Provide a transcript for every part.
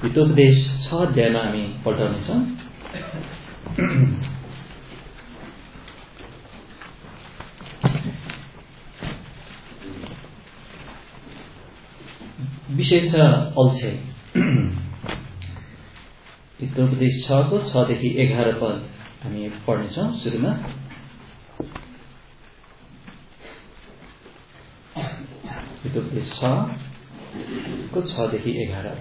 हितोपदेश 6 अध्यायमा हामी पल्टाउनेछौँ। विषय छ अल्छे। हितोपदेश 6 को 6 देखि 11 पद हामी पढ्नेछौँ। सुरुमा हितोपदेश 6 को 6 देखि 11।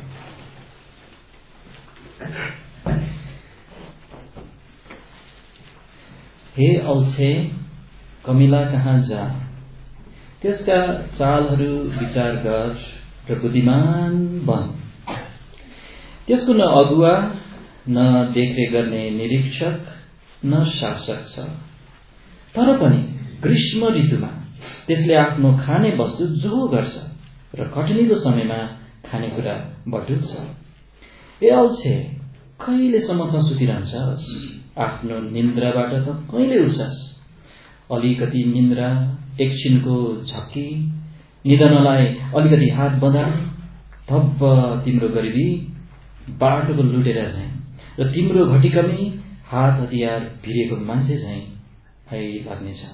हे अल्छे, कमिला कहाँ जा, त्यसका चालहरू विचार गर र बुद्धिमान बन। त्यसको न अगुवा, न देखरेख गर्ने निरीक्षक, न शासक छ, तर पनि ग्रीष्म ऋतुमा त्यसले आफ्नो खाने वस्तु जो गर्छ र कठिनीको समयमा खानेकुरा बटुल्छ। ए अल्छे, कहिलेसम्म त सुतिरहन्छस्? आफ्नो निन्द्राबाट त कहिले उठ्छस्? अलिकति निन्द्रा, एकछिनको झक्की, निधनलाई अलिकति हात बँधाई, धब्ब तिम्रो गरिबी बाटोको लुटेर झैं र तिम्रो घटिकमी हात हतियार भिरेको मान्छे झैं आइलाग्नेछन्।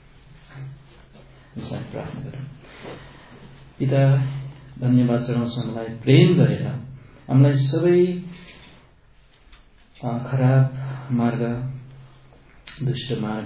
प्रार्थना गरौँ। पिता, धन्यवाद चढाउँछौँ हामीलाई प्रेम गरेर, हामीलाई सबै खराब मार्ग, दुष्ट मार्ग,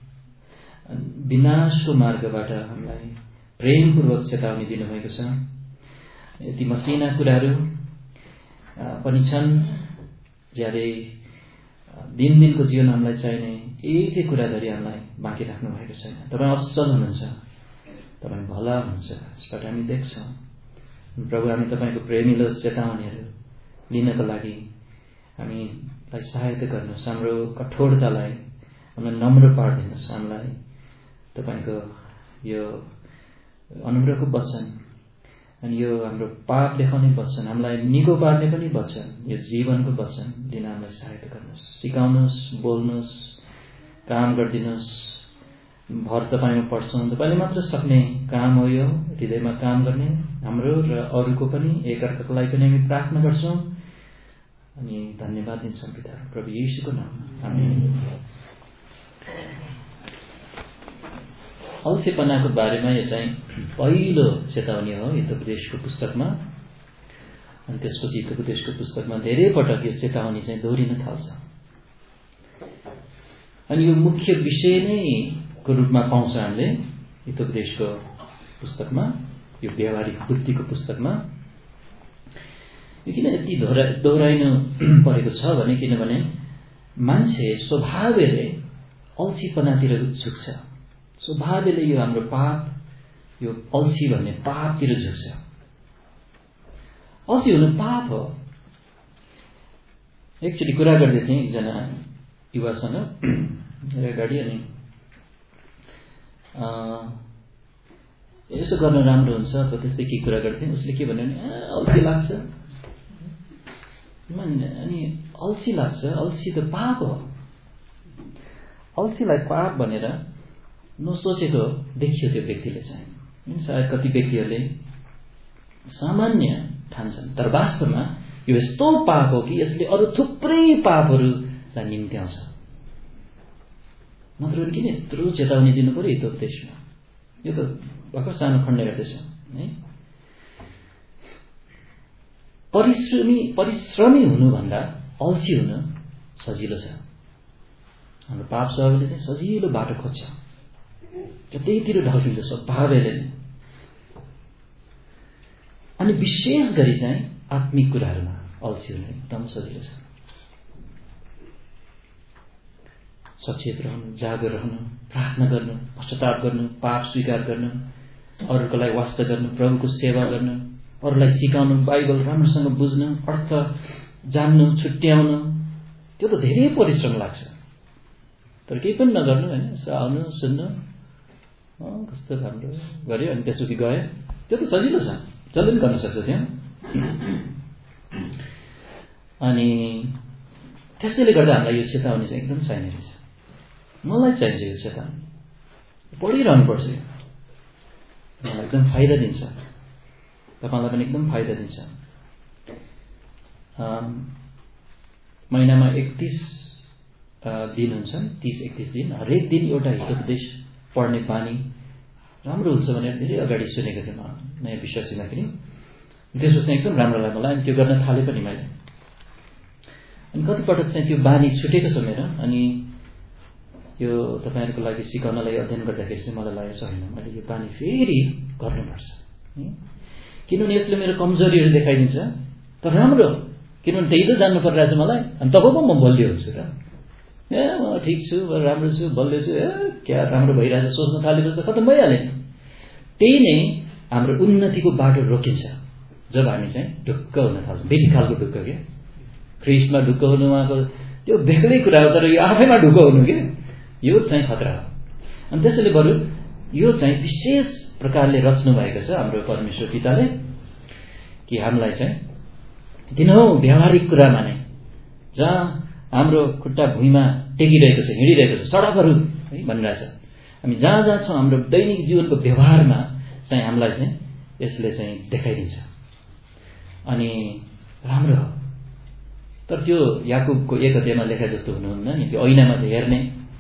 विनाशको मार्गबाट हामीलाई प्रेमपूर्वक चेतावनी दिनुभएको छ। यति मसिना कुराहरू पनि छन्, ज्यादै दिनको जीवन हामीलाई चाहिने एक एक कुराधरि हामीलाई बाँकी राख्नु भएको छैन। तपाईँ असल हुनुहुन्छ, तपाईँ भला हुनुहुन्छ, यसबाट हामी देख्छौँ। प्रभु, हामी तपाईँको प्रेमिलो चेतावनीहरू लिनको लागि हामीलाई सहायता गर्नुहोस्। हाम्रो कठोरतालाई हामीलाई नम्र पारिदिनुहोस्। हामीलाई तपाईँको यो अनुग्रहको वचन अनि यो हाम्रो पाप देखाउने वचन, हामीलाई निको पार्ने पनि वचन, यो जीवनको वचन दिन हामीलाई सहायता गर्नुहोस्। सिकाउनुहोस्, बोल्नुहोस्, काम गरिदिनुहोस्। भर तपाईँमा पढ्छौँ, तपाईँले मात्र सक्ने काम हो यो, हृदयमा काम गर्ने हाम्रो र अरूको पनि, एकअर्काको लागि पनि हामी प्रार्थना गर्छौँ अनि धन्यवाद दिन्छौँ पिता, प्रभु येशूको नाममा, आमेन। अल्छेपनाको बारेमा यो चाहिँ पहिलो चेतावनी हो हितोपदेशको पुस्तकमा। अनि त्यसपछि हितोपदेशको पुस्तकमा धेरै पटक यो चेतावनी चाहिँ दोहोरिन थाल्छ। अनि यो मुख्य विषय नै को रूपमा पाउँछ हामीले हितोपदेशको पुस्तकमा, यो व्यावहारिक बुद्धिको पुस्तकमा। यो किन यति दोहोऱ्याइनु परेको छ भने, किनभने मान्छे स्वभावले अल्छीपनातिर झुक्छ। स्वभावले यो हाम्रो पाप, यो अल्छी भन्ने पापतिर झुक्छ। अल्छी हुनु पाप हो। एकचोटि कुरा गर्दै थिएँ एकजना युवासँग अगाडि, अनि यसो गर्न राम्रो हुन्छ अथवा त्यस्तै के कुरा गर्थेँ। उसले के भन्यो भने, अल्छी लाग्छ। अनि अल्छी लाग्छ, अल्छी त पाप हो। अल्छीलाई पाप भनेर नसोचेको देखियो त्यो व्यक्तिले चाहिँ। सायद कति व्यक्तिहरूले सामान्य ठान्छन्, तर वास्तवमा यो यस्तो पाप हो कि यसले अरू थुप्रै पापहरूलाई निम्त्याउँछ। नत्र पनि किन यत्रो चेतावनी दिनु पर्यो हितोपदेशमा? यो त भर्खर सानो खण्ड हेर्दैछौँ है। परिश्रमी हुनुभन्दा अल्छी हुनु सजिलो छ। हाम्रो पाप स्वभावले चाहिँ सजिलो बाटो खोज्छ, त्यहीतिर ढल्किन्छ स्वभावले। अनि विशेष गरी चाहिँ आत्मिक कुराहरूमा अल्छी हुनु एकदम सजिलो छ। सचेत रहनु, जागरुक रहनु, प्रार्थना गर्नु, पश्चाताप गर्नु, पाप स्वीकार गर्नु, अरूको लागि वास्ता गर्नु, प्रभुको सेवा गर्नु, अरूलाई सिकाउनु, बाइबल राम्रोसँग बुझ्नु, अर्थ जान्नु, छुट्याउनु, त्यो त धेरै परिश्रम लाग्छ। तर केही पनि नगर्नु होइन, आउनु, सुन्नु, कस्तो राम्रो गऱ्यो अनि त्यसपछि गयो, त्यो त सजिलो छ, जसले पनि गर्न सक्छ त्यहाँ। अनि त्यसैले गर्दा हामीलाई यो चेतावनी चाहिँ एकदम चाहिने रहेछ। मलाई चाहिन्छ यो चेतावनी, पढिरहनु पर्छ। यो मलाई एकदम फाइदा दिन्छ, तपाईँलाई पनि एकदम फाइदा दिन्छ। महिनामा 31 दिन हुन्छन्, 30-31 दिन। हरेक दिन एउटा हितोपदेश पढ्ने बानी राम्रो हुन्छ भनेर धेरै अगाडि सुनेको थिएँ म नयाँ विश्वासीमा पनि। त्यसो चाहिँ एकदम राम्रो लाग्यो मलाई, अनि त्यो गर्न थालेँ पनि मैले। अनि कतिपटक चाहिँ त्यो बानी छुटेको छ मेरो। अनि यो तपाईँहरूको लागि सिकाउनलाई अध्ययन गर्दाखेरि चाहिँ मलाई लागेको छैन मैले यो बानी फेरि गर्नुपर्छ, किनभने यसले मेरो कमजोरीहरू देखाइदिन्छ। तर राम्रो, किनभने त्यही त जान्नु परिरहेछ मलाई। अनि तब पो म बलियो हुन्छु र, म ठिक छु, राम्रो छु, बलियो छु, क्या राम्रो भइरहेछ सोच्न थालेपछि त खतम भइहाल्यो। त्यही नै हाम्रो उन्नतिको बाटो रोकिन्छ जब हामी चाहिँ ढुक्क हुन थाल्छौँ। बेसी खालको ढुक्क क्या, ख्रिस्टमा ढुक्क हुनु उहाँको त्यो बेग्लै कुरा हो, तर यो आफैमा ढुक्क हुनु के यो चाहिँ खतरा हो। अनि त्यसैले बरु यो चाहिँ विशेष प्रकारले रच्नु भएको छ हाम्रो परमेश्वर पिताले, कि हामीलाई चाहिँ दिनहुँ व्यावहारिक कुरामा नै, जहाँ हाम्रो खुट्टा भुइँमा टेकिरहेको छ, हिँडिरहेको छ, सडकहरू है भनिरहेछ, हामी जहाँ जहाँ छौँ हाम्रो दैनिक जीवनको व्यवहारमा चाहिँ हामीलाई चाहिँ यसले चाहिँ देखाइदिन्छ। अनि राम्रो हो। तर त्यो याकुबको 1 अध्यायमा लेखा जस्तो हुनुहुन्न नि, त्यो ऐनामा चाहिँ हेर्ने,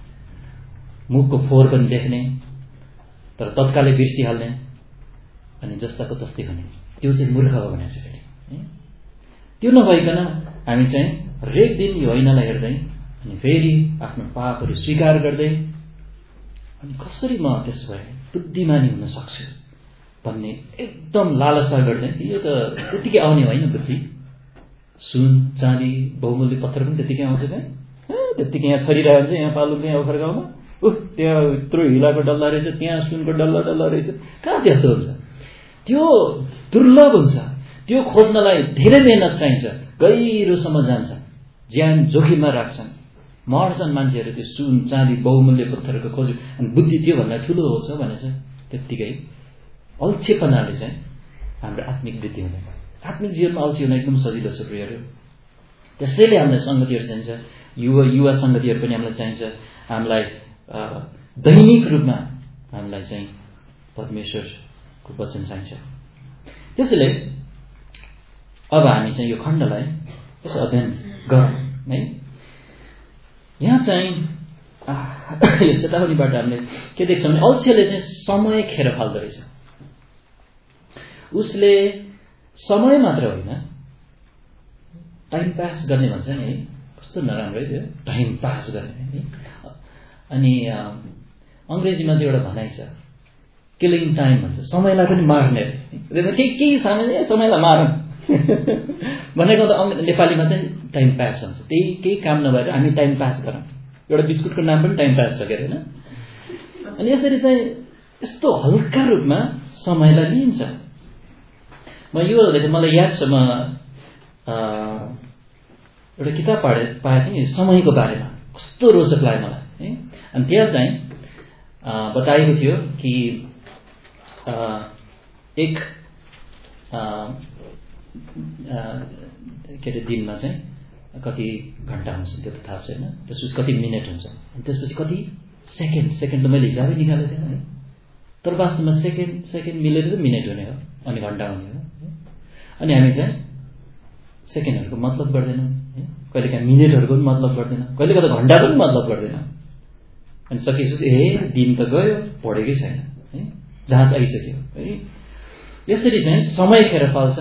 मुखको फोहोर पनि देख्ने, तर तत्कालै बिर्सिहाल्ने, अनि जस्ताको तस्तै हुने, त्यो चाहिँ मूर्ख हो भनेको छ फेरि। त्यो नभइकन हामी चाहिँ हरेक दिन यो ऐनालाई हेर्दै अनि फेरि आफ्नो पापहरू स्वीकार गर्दै अनि कसरी म त्यसो भए बुद्धिमानी हुन सक्छु भन्ने एकदम लालसा गर्दै, यो त त्यतिकै आउने होइन बुद्धि। सुन चाँदी बहुमूल्य पत्थर पनि त्यतिकै आउँछ क्या, त्यतिकै यहाँ छरिरहेको हुन्छ, यहाँ पालुको यहाँ ओखर गाउँमा त्यहाँ यत्रो हिलाको डल्ला रहेछ, त्यहाँ सुनको डल्ला डल्ला रहेछ, कहाँ त्यस्तो हुन्छ? त्यो दुर्लभ हुन्छ। त्यो खोज्नलाई धेरै मेहनत चाहिन्छ, गहिरोसम्म जान्छ, ज्यान जोखिममा राख्छन्, मर्छन् मान्छेहरू त्यो सुन चाँदी बहुमूल्य पत्थरको खोज। अनि बुद्धि त्यो भन्दा ठुलो हो छ भने चाहिँ त्यत्तिकै अल्छेपनाले चाहिँ हाम्रो आत्मिक वृद्धि हुँदैन। आत्मिक जीवनमा अल्छी हुन एकदम सजिलो छ प्रियहरू। त्यसैले हामीलाई सङ्गतिहरू चाहिन्छ, युवा सङ्गतिहरू पनि हामीलाई चाहिन्छ। हामीलाई दैनिक रूपमा हामीलाई चाहिँ परमेश्वरको वचन चाहिन्छ। त्यसैले अब हामी चाहिँ यो खण्डलाई यसो अध्ययन गरौँ है। यहाँ चाहिँ यो चेतावनीबाट हामीले के देख्छौँ भने अल्छीले चाहिँ समय खेर फाल्दो रहेछ। उसले समय मात्र होइन, टाइम पास गर्ने भन्छ नि है, कस्तो नराम्रो है त्यो टाइम पास गर्ने है। अनि अङ्ग्रेजीमा त्यो एउटा भनाइ छ, किलिङ टाइम भन्छ, समयलाई पनि मार्ने। केही सामान्य समयलाई मारौँ भनेको त नेपालीमा चाहिँ टाइम पास हुन्छ। त्यही केही काम नभएर हामी टाइम पास गरौँ, एउटा बिस्कुटको नाम पनि टाइम पास छ के होइन। अनि यसरी चाहिँ यस्तो हल्का रूपमा समयलाई लिइन्छ। म यो मलाई याद छ, म एउटा किताब पाएँ थिएँ समयको बारेमा, कस्तो रोचक लाग्यो मलाई है। अनि त्यहाँ चाहिँ बताएको थियो कि एक के अरे दिनमा चाहिँ कति घन्टा हुन्छ त्यो त थाहा छैन, त्यसपछि कति मिनट हुन्छ, अनि त्यसपछि कति सेकेन्ड त मैले हिसाबै निकालेको थिएन है। तर वास्तवमा सेकेन्ड मिलेर त मिनट हुने हो, अनि घन्टा हुने हो। अनि हामी चाहिँ सेकेन्डहरूको मतलब गर्दैनौँ है, कहिलेकाहीँ मिनटहरूको पनि मतलब गर्दैन, कहिलेकाहीँ त घन्टाको पनि मतलब गर्दैन। अनि सकेपछि दिन त गयो, पढेकै छैन है, जहाँ आइसक्यो है। यसरी चाहिँ समय खेर फाल्छ।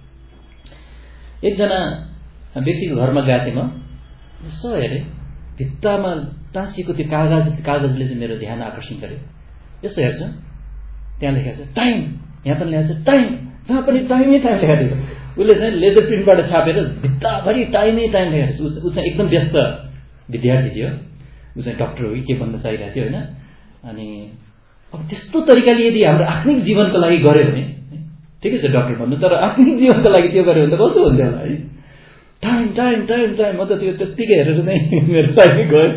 एकजना व्यक्तिको घरमा गएको थिएँ म, यसो हेरेँ भित्तामा टाँसिएको त्यो कागजले चाहिँ मेरो ध्यान आकर्षण गर्यो। यसो हेर्छ त्यहाँ लेखेको छ टाइम, यहाँ पनि लेखेको छ टाइम, जहाँ पनि टाइमै टाइम लेखेको छ। उसले चाहिँ लेजर प्रिन्टबाट छापेर भित्ताभरि टाइमै टाइम लेखेको छ। ऊ चाहिँ एकदम व्यस्त विद्यार्थी थियो, ऊ चाहिँ डक्टर हो कि के भन्न चाहिरहेको थियो होइन। अनि अब त्यस्तो तरिकाले यदि हाम्रो आत्मिक जीवनको लागि गऱ्यो भने ठिकै छ डक्टर भन्नु, तर आत्मिक जीवनको लागि त्यो गऱ्यो भने त कस्तो हुन्थ्यो होला है। टाइम टाइम टाइम टाइम, म त त्यो त्यत्तिकै हेरेर नै मेरो टाइमै गयो।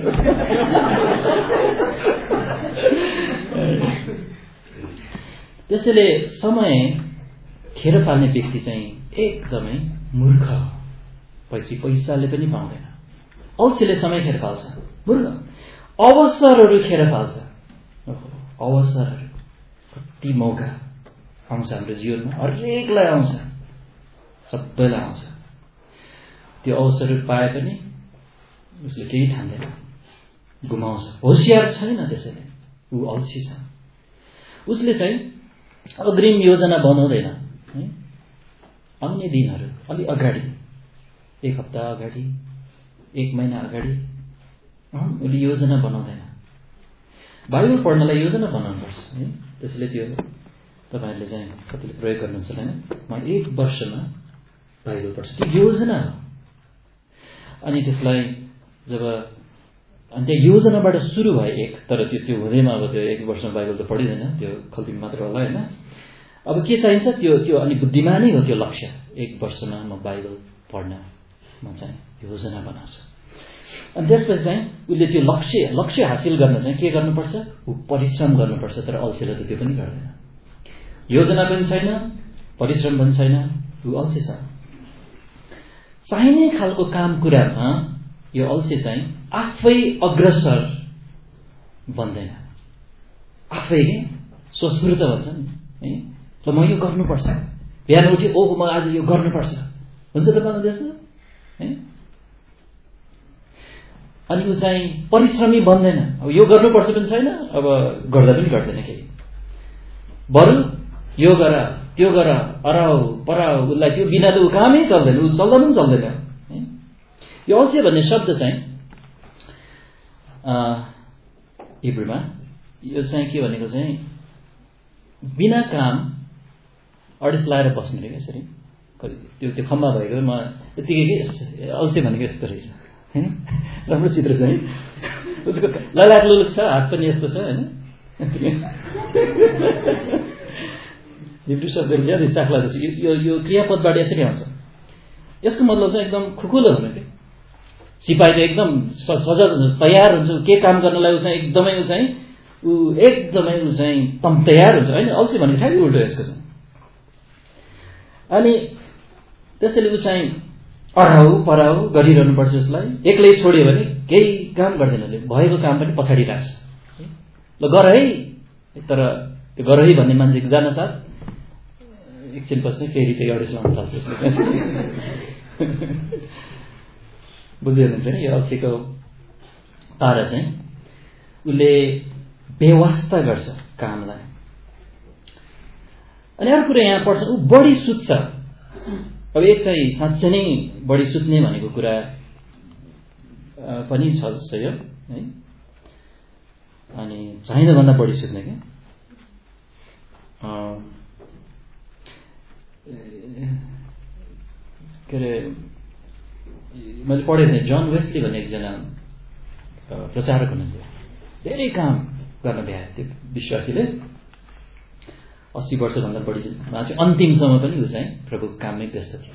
त्यसैले समय खेर फाल्ने व्यक्ति चाहिँ एकदमै मूर्ख हो, पैसाले पनि पाउँदैन। अल्छीले समय खेर फाल्छ, मूर्ख। अवसरहरू खेर फाल्छ, अवसरहरू कति मौका आउँछ हाम्रो जीवनमा, हरेकलाई आउँछ, सबैलाई आउँछ। त्यो अवसरहरू पाए पनि उसले केही ठान्दैन, गुमाउँछ। होसियार छैन, त्यसैले ऊ अल्छी छ। उसले चाहिँ अग्रिम योजना बनाउँदैन है। आउने दिनहरू अलि अगाडि, 1 हप्ता अगाडि, 1 महिना अगाडि उसले योजना बनाउँदैन। बाइबल पढ्नलाई योजना बनाउनुपर्छ है। त्यसले त्यो तपाईँहरूले चाहिँ कतिले प्रयोग गर्नुहुन्छ होइन, म 1 वर्षमा बाइबल पढ्छु, त्यो योजना हो। अनि त्यसलाई जब अनि त्यहाँ योजनाबाट सुरु भयो 1, तर त्यो हुँदैमा अब त्यो 1 वर्षमा बाइबल त पढिँदैन, त्यो खल्पी मात्र होला होइन। अब के चाहिन्छ त्यो अनि बुद्धिमानै हो त्यो लक्ष्य। 1 वर्षमा म बाइबल पढ्न म चाहिँ योजना बनाउँछु। अनि त्यसपछि चाहिँ उसले त्यो लक्ष्य हासिल गर्न चाहिँ के गर्नुपर्छ, ऊ परिश्रम गर्नुपर्छ। तर अल्छीले त त्यो पनि गर्दैन, योजना पनि छैन, परिश्रम पनि छैन, ऊ अल्छी छ। चाहिने खालको काम कुरामा यो अल्छी चाहिँ आफै अग्रसर बन्दैन। आफै के स्वस्फूर्त भन्छ नि है, ल म यो गर्नुपर्छ, बिहान उठ्यो ओहो म आज यो गर्नुपर्छ, हुन्छ तपाईँको देशमा है। अनि ऊ चाहिँ परिश्रमी बन्दैन। अब यो गर्नुपर्छ पनि छैन, अब गर्दा पनि गर्दैन केही। बरु यो गर त्यो गर, अराउ पराउ, उसलाई त्यो बिना त ऊ कामै चल्दैन, ऊ चल्दा पनि चल्दैन है। यो अल्छी भन्ने शब्द चाहिँ हिब्रूमा यो चाहिँ के भनेको चाहिँ बिना काम अडिस लाएर बस्नु रे, यसरी त्यो खम्बा भएको। म यतिकै के अल्छी भनेको यस्तो रहेछ होइन, राम्रो चित्र चाहिँ उसको ललाक लुलुक छ, हात पनि यस्तो छ होइन। हिब्रू शब्दहरू ज्यादै चाख्ला जस्तो यो क्रियापदबाट यसरी आउँछ। यसको मतलब चाहिँ एकदम खुकुलो हुनु के। सिपाही त एकदम सजग तयार हुन्छ, के काम गर्नलाई ऊ चाहिँ एकदमै तम तयार हुन्छ होइन। अल्छी भनेको ठ्याक्कै उल्टो यसको चाहिँ। अनि त्यसैले ऊ चाहिँ अराउ पराउ गरिरहनु पर्छ। उसलाई एक्लै छोड्यो भने केही काम गर्दैन, भएको काम पनि पछाडि राख्छ। ल गर है, तर त्यो गर है भन्ने मान्छेको जान साथ एकछिनपछि फेरि त्यही अडिस लाउनु थाल्छ उसले। बुझ्दै हुनुहुन्छ नि यो अल्छीको तारा चाहिँ उसले बेवास्ता गर्छ कामलाई। अनि अर्को कुरा यहाँ पर्छ, ऊ बढी सुत्छ। अब एक चाहिँ साँच्चै नै बढी सुत्ने भनेको कुरा पनि छ जस्तो यो है। अनि चाहिन भन्दा बढी सुत्ने क्या के अरे मैले पढेको थिएँ, जन वेस्ली भन्ने एकजना प्रचारक हुनुहुन्थ्यो। धेरै काम गर्न भ्याए त्यो विश्वासीले। 80 वर्षभन्दा बढीमा चाहिँ अन्तिमसम्म पनि ऊ चाहिँ प्रभुको काममै व्यस्त थियो।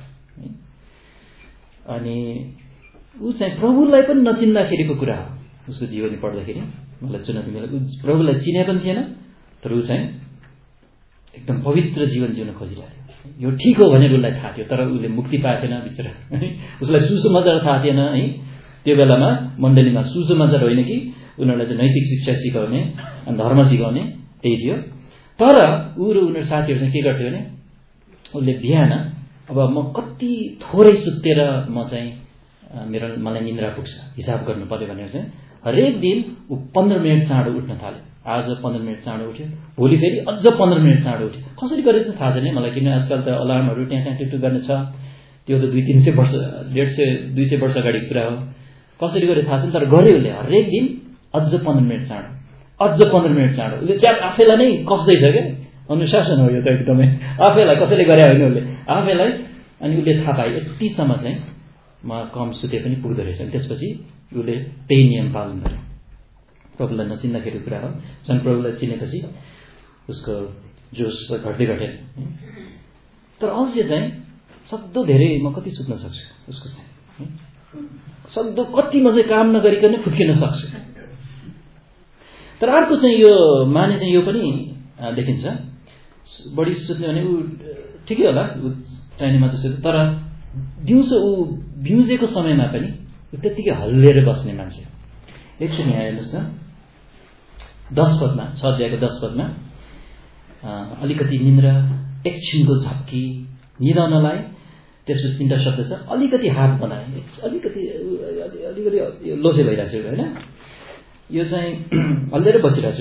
अनि ऊ चाहिँ प्रभुलाई पनि नचिन्दाखेरिको कुरा हो उसको जीवनी पढ्दाखेरि। मलाई चुनौती मिलेको, प्रभुलाई चिने पनि थिएन, तर ऊ चाहिँ एकदम पवित्र जीवन जिउन खोजिरहेको थियो। यो ठिक हो भनेर उसलाई थाहा थियो, तर उसले मुक्ति पाएको थिएन बिचरा। उसलाई सुसमाचार थाहा थिएन है। त्यो बेलामा मण्डलीमा सुसमाचार होइन कि उनीहरूलाई चाहिँ नैतिक शिक्षा सिकाउने अनि धर्म सिकाउने, त्यही थियो। तर ऊ र उनीहरू साथीहरू चाहिँ के गर्थ्यो भने उसले बिहान अब म कति थोरै सुतेर म चाहिँ मलाई निन्द्रा पुग्छ हिसाब गर्नु पर्यो भनेर चाहिँ हरेक दिन ऊ 15 मिनट चाँडो उठ्न थाल्यो। आज 15 मिनट चाँडो उठ्यो, भोलि फेरि अझ 15 मिनट चाँडो उठ्यो। कसरी गरेको थाहा छैन मलाई, किन आजकल त अलार्महरू त्यहाँ टुटु गर्ने छ। त्यो त 200-300 वर्ष 150-200 वर्ष अगाडिको कुरा हो। कसरी गरे थाहा छैन, तर गऱ्यो उसले हरेक दिन अझ 15 मिनट चाँडो, अझ 15 मिनट चाँडो। उसले चाहिँ आफैलाई नै कस्दैछ क्या, अनुशासन हो यो त एकदमै। आफैलाई कसैले गरे होइन, उसले आफैलाई। अनि उसले थाहा पाए यतिसम्म चाहिँ म कम सुते पनि पुग्दो रहेछ। त्यसपछि उसले त्यही नियम पालन गर्यो। प्रभुलाई नचिन्दाखेरि कुरा हो। झन् प्रभुलाई चिनेपछि उसको जोस घट्दै घट्यो। तर अल्छी चाहिँ सक्दो धेरै म कति सुत्न सक्छु उसको चाहिँ सक्दो कति म चाहिँ काम नगरिकन फुत्किन सक्छु। तर अर्को चाहिँ यो माने चाहिँ यो पनि देखिन्छ, बढी सुत्ने भने ऊ ठिकै होला, ऊ चाहिने मात्र सुत्छ। तर दिउँसो ऊ बिउजेको समयमा पनि त्यत्तिकै हल्लिएर बस्ने मान्छे। एकछिन यहाँ हेर्नुहोस् न, 10 पदमा 6 अध्यायको 10 पदमा अलिकति निन्द्रा, एकछिनको झप्की, निदाउनलाई त्यसपछि 3टा शब्द छ, अलिकति हात बनाए, अलिकति लोसे भइरहेको छु होइन, यो चाहिँ हल्लेर बसिरहेको छु।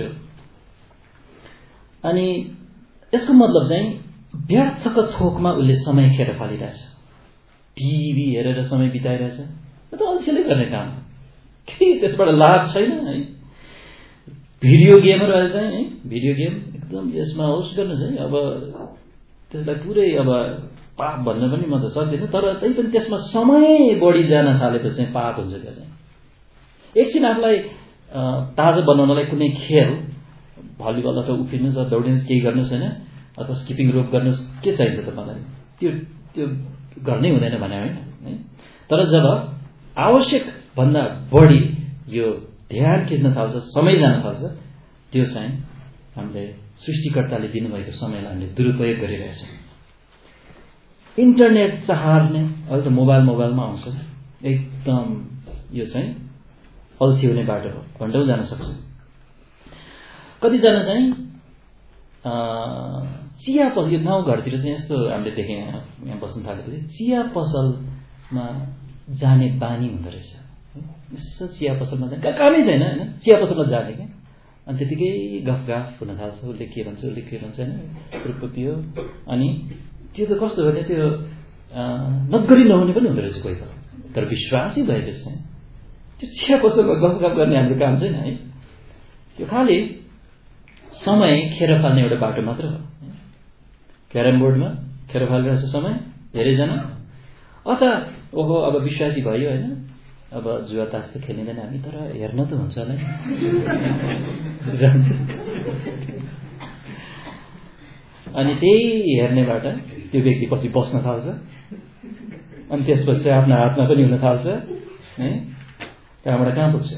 अनि यसको मतलब चाहिँ व्यर्थको थोकमा उसले समय खेर फालिरहेछ, टिभी हेरेर समय बिताइरहेछ। यो त अल्छीले गर्ने काम, केही त्यसबाट लाभ छैन है। भिडियो गेमहरू अहिले चाहिँ है, भिडियो गेम एकदम यसमा होस् गर्नुहोस् है। अब त्यसलाई पुरै अब पाप भन्न पनि म त सक्दिनँ, तर त्यही पनि त्यसमा समय बढी जान थालेपछि चाहिँ पाप हुन्छ। त्यो चाहिँ एकछिन आफूलाई ताजा बनाउनलाई कुनै खेल, भलिबल अथवा उफ्रिनुहोस् अथवा दौडिनुहोस्, केही गर्नुहोस् होइन, अथवा स्किपिङ रोप गर्नुहोस्, के चाहिन्छ तपाईँलाई? त्यो गर्नै हुँदैन भने होइन है। तर जब आवश्यक भन्दा बढी यो ध्यान खिच्न थाल्छ, समय जान थाल्छ, त्यो चाहिँ हामीले सृष्टिकर्ताले दिनुभएको समयलाई हामीले दुरुपयोग गरिरहेछौँ। इन्टरनेट चहार्ने, अहिले त मोबाइलमा आउँछ, एकदम यो चाहिँ अल्छी हुने बाटो हो, घन्टौँ जान सक्छ। कतिजना चाहिँ चिया पसल, यो गाउँघरतिर चाहिँ यस्तो हामीले देखेँ, यहाँ बस्नु थालेपछि चिया पसलमा जाने बानी हुँदो रहेछ। यसो चिया पसलमा जाने कामै छैन होइन, चिया पसलमा जाने क्या, अनि त्यतिकै गफ हुन थाल्छ, उसले के भन्छ होइन, रुप्प पियो। अनि त्यो त कस्तो भने त्यो नगरी नहुने पनि हुँदो रहेछ कोही त, तर विश्वासै भएपछि चाहिँ त्यो चिया पसलमा गफ गर्ने हाम्रो काम छैन है। त्यो खालि समय खेर फाल्ने एउटा बाटो मात्र हो। क्यारम बोर्डमा खेर फालिरहेछ समय धेरैजना, अथवा ओहो अब विश्वासी भयो होइन, अब जुवा तास त खेलिँदैन हामी, तर हेर्न त हुन्छ होला जान्छ। अनि त्यही हेर्नेबाट त्यो व्यक्ति पछि बस्न थाल्छ, अनि त्यसपछि आफ्नो हातमा पनि हुन थाल्छ है, त्यहाँबाट कहाँ पुग्छ।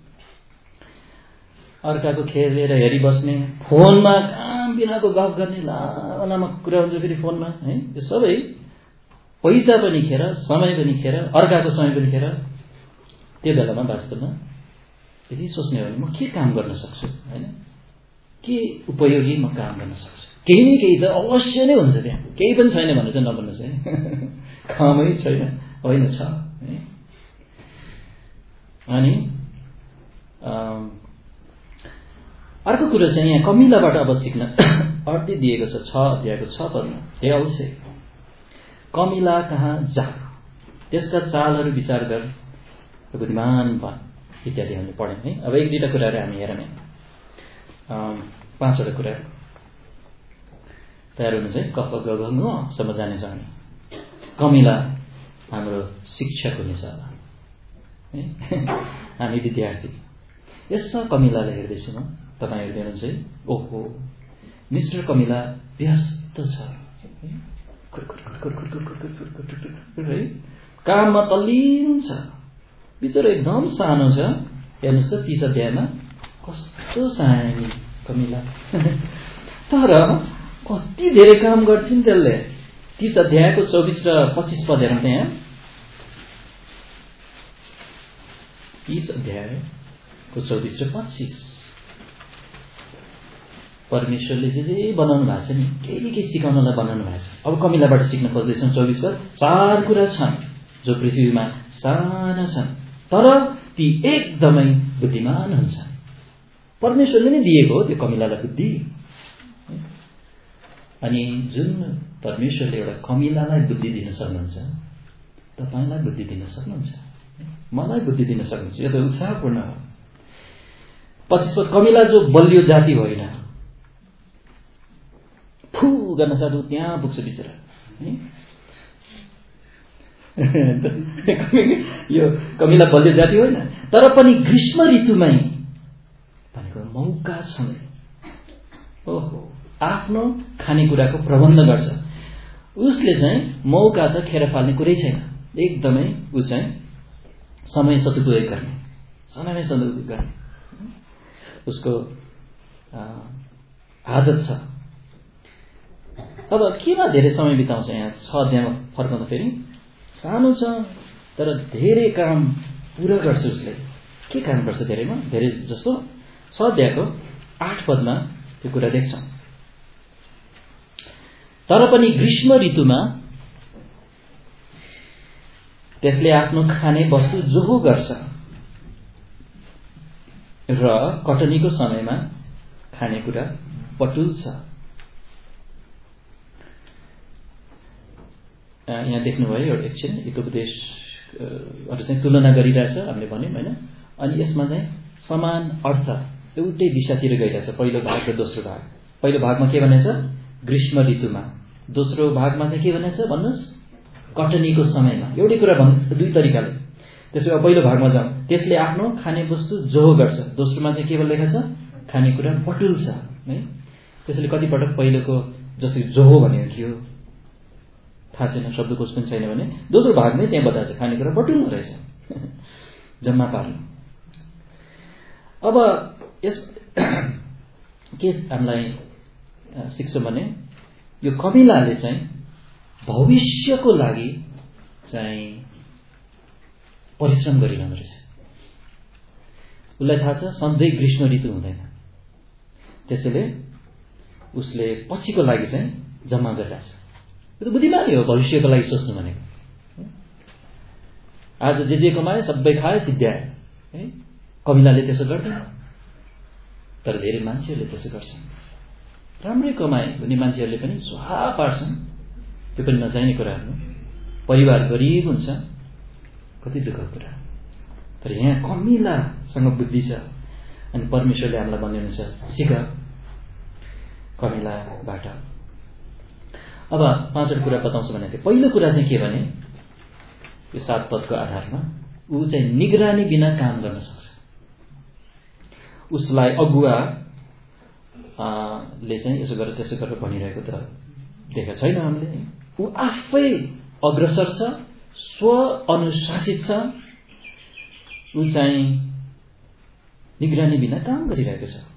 अर्काको खेलेर हेरिबस्ने, फोनमा काम बिनाको गफ गर्ने, लामा कुरा हुन्छ फेरि फोनमा है। यो सबै पैसा पनि खेर, समय पनि खेर, अर्काको समय पनि खेर। त्यो बेलामा वास्तवमा यदि सोच्ने हो भने म के काम गर्न सक्छु होइन, के उपयोगी म काम गर्न सक्छु, केही त अवश्य नै हुन्छ त्यहाँ। केही पनि छैन भने चाहिँ नभन्नुहोस् है, कामै छैन होइन, छ है। अनि अर्को कुरो चाहिँ यहाँ कमिलाबाट अब सिक्न अर्थी दिएको छ 6 अध्यायको 6 पदमा, हे औसे कमिला कहाँ जा, त्यसका चालहरू विचार गर, बुद्धिमान बन, इत्यादि हामीले पढ्यौँ है। अब 1-2 कुराहरू हामी हेरौँ, 5वटा कुराहरू तयार हुनु चाहिँ कफ ग घ ङसम्म जानेछ हामी। कमिला हाम्रो शिक्षक हुनेछ है, हामी विद्यार्थी। यसो कमिलालाई हेर्दैछु म, तपाईँ हेर्दै हुनुहुन्छ है, ओहो मिस्टर कमिला व्यस्त छ है, काममा तल्लीन छ, बिचरा एकदम सानो छ। हेर्नुहोस् त 30 अध्यायमा कस्तो सानो कमिला, तर कति धेरै काम गर्छिन् त्यसले। 30 अध्यायको 24 र 25 पद हेरौँ त्यहाँ। 30 अध्यायको 24 र 25 परमेश्वरले जे बनाउनु भएको छ नि, केही सिकाउनलाई बनाउनु भएको छ। अब कमिलाबाट सिक्न खोज्दैछौँ। 24 पद, 4 कुरा छन् जो पृथ्वीमा साना छन् तर ती एकदमै बुद्धिमान हुन्छन्। परमेश्वरले नै दिएको हो त्यो कमिलालाई बुद्धि। अनि जुन परमेश्वरले एउटा कमिलालाई बुद्धि दिन सक्नुहुन्छ, तपाईलाई बुद्धि दिन सक्नुहुन्छ, मलाई बुद्धि दिन सक्नुहुन्छ। यो त उत्साहपूर्ण हो। 25 पद, कमिला जो बलियो जाति होइन, फु गर्न साथु त्यहाँ पुग्छ बिचरा है। यो कमिला बलियो जाति होइन, तर पनि ग्रीष्म ऋतुमै भनेको मौका छन्। ओहो, आफ्नो खानेकुराको प्रबन्ध गर्छ। उसले चाहिँ मौका त खेर फाल्ने कुरै छैन, एकदमै ऊ चाहिँ समय सदुपयोग गर्ने, समयमै सदुपयोग गर्ने उसको आदत छ। अब केमा धेरै समय बिताउँछ यहाँ 6 अध्यायमा फर्काउँदा फेरि, सानो छ तर धेरै काम पुरा गर्छ उसले। के काम गर्छ धेरैमा? धेरै जस्तो 6 अध्यायको 8 पदमा त्यो कुरा देख्छौँ। तर पनि ग्रीष्म ऋतुमा त्यसले आफ्नो खाने वस्तु जोहो गर्छ र कटनीको समयमा खानेकुरा बटुल्छ। यहाँ देख्नुभयो एउटा एकछिन हितोपदेशहरू चाहिँ तुलना गरिरहेछ हामीले भन्यौँ होइन। अनि यसमा चाहिँ समान अर्थ एउटै दिशातिर गइरहेछ, पहिलो भाग र दोस्रो भाग। पहिलो भागमा के भनेछ? ग्रीष्म ऋतुमा। दोस्रो भागमा चाहिँ के भनेछ भन्नुहोस्? कटनीको समयमा। एउटै कुरा भन्नु दुई तरिकाले। त्यसो भए पहिलो भागमा जाउँ। त्यसले आफ्नो खाने वस्तु जोहो गर्छ। दोस्रोमा चाहिँ के लेखेको छ? खानेकुरा बटुल्छ है। त्यसैले कतिपटक पहिलोको जसरी जोहो भनेको थियो थाहा छैन, शब्दकोश पनि छैन भने दोस्रो भागमै त्यहाँ बताएको छ खानेकुरा बटुल्नु रहेछ, जम्मा पार्नु। अब यस के हामीलाई सिक्छ भने यो कबिलाले चाहिँ भविष्यको लागि चाहिँ परिश्रम गरिरहनु रहेछ। उसलाई थाहा छ सधैँ ग्रीष्म ऋतु हुँदैन, त्यसैले उसले पछिको लागि चाहिँ जम्मा गरिरहेछ। यो त बुद्धिमानी हो भविष्यको लागि सोच्नु भनेको। आज जे कमायो सबै खायो सिद्ध्यायो है। कबिलाले त्यसो गर्दैन, तर धेरै मान्छेहरूले त्यसो गर्छन्। राम्रै कमाए भने मान्छेहरूले पनि सुहा पार्छन्, त्यो पनि नचाहिने कुराहरू। परिवार गरिब हुन्छ, कति दुःखको कुरा। तर यहाँ कमिलासँग बुद्धि छ अनि परमेश्वरले हामीलाई भन्नुहुन्छ सिक कमिलाबाट। अब पाँचवटा कुरा बताउँछु भनेको थिएँ। पहिलो कुरा चाहिँ के भने यो 7 पदको आधारमा ऊ चाहिँ निगरानी बिना काम गर्न सक्छ। उसलाई अगुवा ले चाहिँ यसो गरेर त्यसो गरेर भनिरहेको त देखेको छैन हामीले। ऊ आफै अग्रसर छ, स्व अनुशासित छ, ऊ चाहिँ निगरानी बिना काम गरिरहेको छ।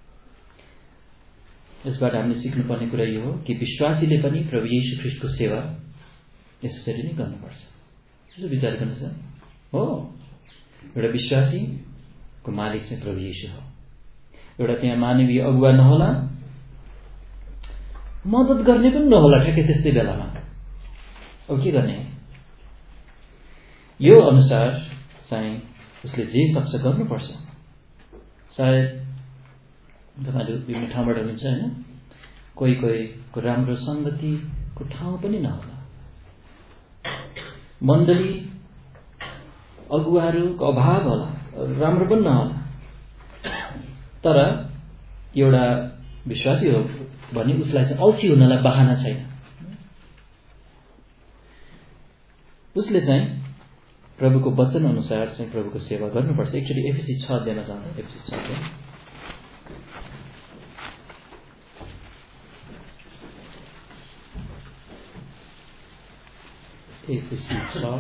यसबाट हामीले सिक्नुपर्ने कुरा यो हो कि विश्वासीले पनि प्रभु येशू ख्रीष्टको सेवा यसरी नै गर्नुपर्छ। यसो विचार गर्नुहोस् हो। एउटा विश्वासीको मालिक चाहिँ प्रभु येशू हो। एउटा त्यहाँ मानवीय अगुवा नहोला, मद्दत गर्ने पनि नहोला ठ्याक्कै त्यस्तै बेलामा। अब के गर्ने? यो अनुसार चाहिँ उसले जे सक्छ गर्नुपर्छ। सायद तपाईँहरू विभिन्न ठाउँबाट हुन्छ होइन, कोहीको राम्रो सङ्गतिको ठाउँ पनि नहोला, मण्डली अगुवाहरूको अभाव होला, राम्रो पनि नहोला। तर एउटा विश्वासी हो भने उसलाई चाहिँ अल्छी हुनलाई बहाना छैन। उसले चाहिँ प्रभुको वचन अनुसार चाहिँ प्रभुको सेवा गर्नुपर्छ। एकचोटि एफएसी 6 अध्यायमा जाँदा एफएसी 6 अध्याय एफएसी 6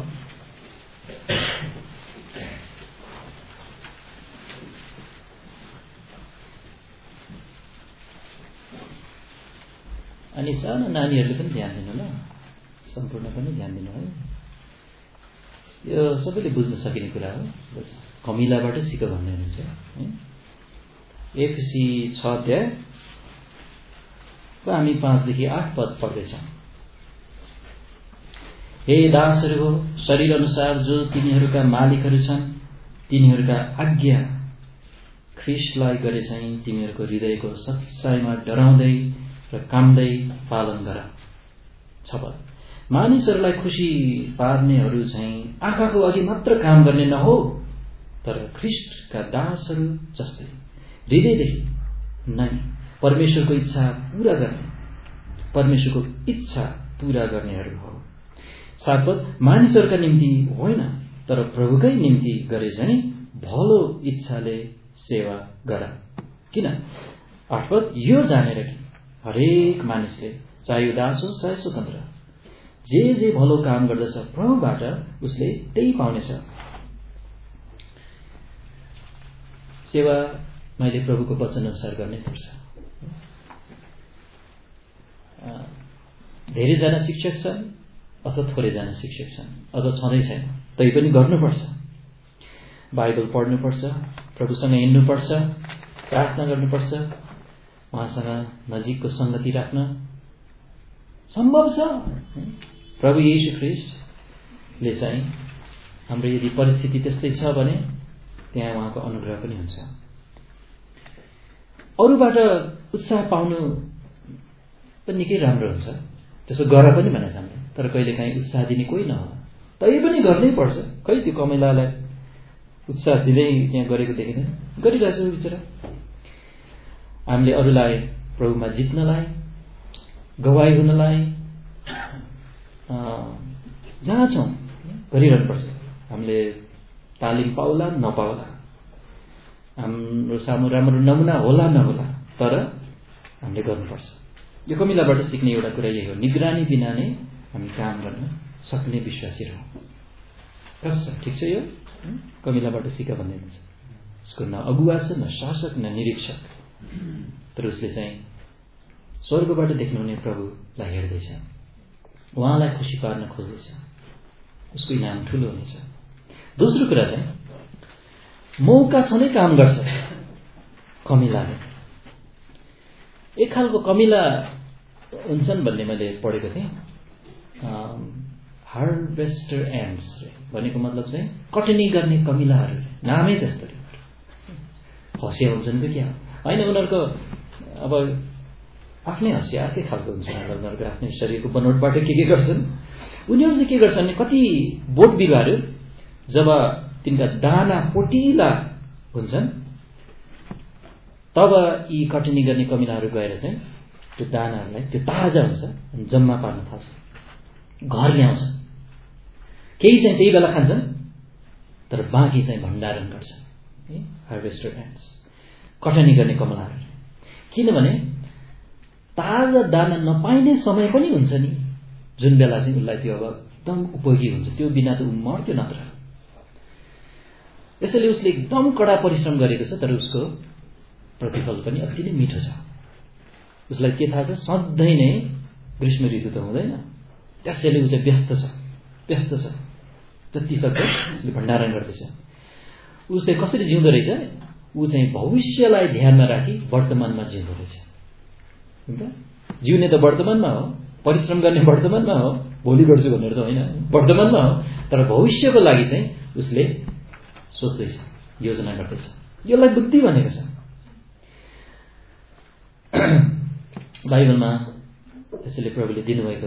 अनि सानो नानीहरूले पनि ध्यान दिनु ल, सम्पूर्ण पनि ध्यान दिनु है। यो सबैले बुझ्न सकिने कुरा हो। कमिलाबाट सिक भन्ने हुनुहुन्छ है। एफएसी 6 अध्याय हामी 5 देखि 8 पद पढ्दैछौँ। हे दासहरू हो, शरीर अनुसार जो तिनीहरूका मालिकहरू छन् तिनीहरूका आज्ञा ख्रीष्टलाई गरे चाहिँ तिमीहरूको हृदयको सच्चाइमा डराउँदै र कामदै पालन गर। 6 पद मानिसहरूलाई खुसी पार्नेहरू चाहिँ आँखाको अघि मात्र काम गर्ने नहो, तर ख्रीष्टका दासहरू जस्तै हृदयदेखि नै परमेश्वरको इच्छा पूरा गर्नेहरू हो। 7 पद मानिसहरूका निम्ति होइन, तर प्रभुकै निम्ति गरे चाहिँ भलो इच्छाले सेवा गर। किन? 8 पद यो जानेर कि हरेक मानिसले चाहे दास होस् चाहे स्वतन्त्र जे भलो काम गर्दछ प्रभुबाट उसले त्यही पाउनेछ। सेवा मैले प्रभुको वचन अनुसार गर्नै पर्छ। धेरैजना शिक्षक छन् अथवा थोरैजना शिक्षक छन् अथवा छँदै छैन, तै पनि गर्नुपर्छ। बाइबल पढ्नुपर्छ, प्रभुसँग हिँड्नुपर्छ, प्रार्थना गर्नुपर्छ, उहाँसँग नजिकको संगति राख्न सम्भव छ। प्रभु येशू ख्रीष्ट परमेश्वरले चाहिँ हाम्रो यदि परिस्थिति त्यस्तै छ भने त्यहाँ उहाँको अनुग्रह पनि हुन्छ। अरूबाट उत्साह पाउनु पनि निकै राम्रो हुन्छ, त्यसो गर पनि भने हामीले, तर कहिलेकाहीँ उत्साह दिने कोही नहोला, तै पनि गर्नै पर्छ। खै त्यो कमैलालाई उत्साह दिँदै त्यहाँ गरेको देखिँदैन, गरिरहेछ बिचरा। हामीले अरूलाई प्रभुमा जित्नलाई, गवाई हुनलाई जहाँ छौँ गरिरहनु पर्छ। हामीले तालिम पाउला नपाउला, हाम्रो सामु राम्रो नमुना होला नहोला, तर हामीले गर्नुपर्छ। यो कमिलाबाट सिक्ने एउटा कुरा यही हो, निगरानी बिना नै हामी काम गर्न सक्ने विश्वासी रहौँ। कस ठिक छ, यो कमिलाबाट सिका भन्दै हुन्छ। उसको न अगुवा छ, न शासक, न निरीक्षक, तर उसले चाहिँ स्वर्गबाट देख्नुहुने प्रभुलाई हेर्दैछ, उहाँलाई खुसी पार्न खोज्दैछ, उसको इनाम ठुलो हुनेछ। दोस्रो कुरा चाहिँ मौका छँदै काम गर्छ कमिलाले। एक खालको कमिला हुन्छन् भन्ने मैले पढेको थिएँ, हार्भेस्टर एन्ड्स भनेको मतलब चाहिँ कटनी गर्ने कमिलाहरू, नामै त्यस्तो हँसिया हुन्छन् कि क्या होइन। उनीहरूको अब आफ्नै हँसिया अर्कै खालको हुन्छ, उनीहरूको आफ्नै शरीरको बनोटबाट के गर्छन्। उनीहरू चाहिँ के गर्छन् भने कति बोट बिरुवाहरू जब तिनका दाना पोटिला हुन्छन् तब यी कटनी गर्ने कमिलाहरू गएर चाहिँ त्यो दानाहरूलाई, त्यो ताजा हुन्छ, जम्मा पार्न थाल्छ, घर ल्याउँछन्। केही चाहिँ त्यही बेला खान्छन्, तर बाँकी चाहिँ भण्डारण गर्छन्। हार्भेस्टर एन्ड्स, कटनी गर्ने कमलाहरू। किनभने ताजा दाना नपाइने समय पनि हुन्छ नि, जुन बेला चाहिँ उसलाई त्यो अब एकदम उपयोगी हुन्छ, त्यो बिना त ऊ मर्थ्यो नत्र। यसैले उसले एकदम कडा परिश्रम गरेको छ, तर उसको प्रतिफल पनि अति नै मिठो छ। उसलाई के थाहा छ, सधैँ नै ग्रीष्म ऋतु त हुँदैन, त्यसैले ऊ चाहिँ व्यस्त छ, जति सक्दो उसले भण्डारण गर्दैछ। ऊ चाहिँ कसरी जिउँदो रहेछ, ऊ चाहिँ भविष्यलाई ध्यानमा राखी वर्तमानमा जिउँदो रहेछ। जिउने त वर्तमानमा हो, परिश्रम गर्ने वर्तमानमा हो, भोलि गर्छु भनेर त होइन, वर्तमानमा हो, तर भविष्यको लागि चाहिँ उसले सोच्दैछ, योजना गर्दैछ। यसलाई बुद्धि भनेको छ। बाइबलमा त्यसैले प्रभुले दिनुभएको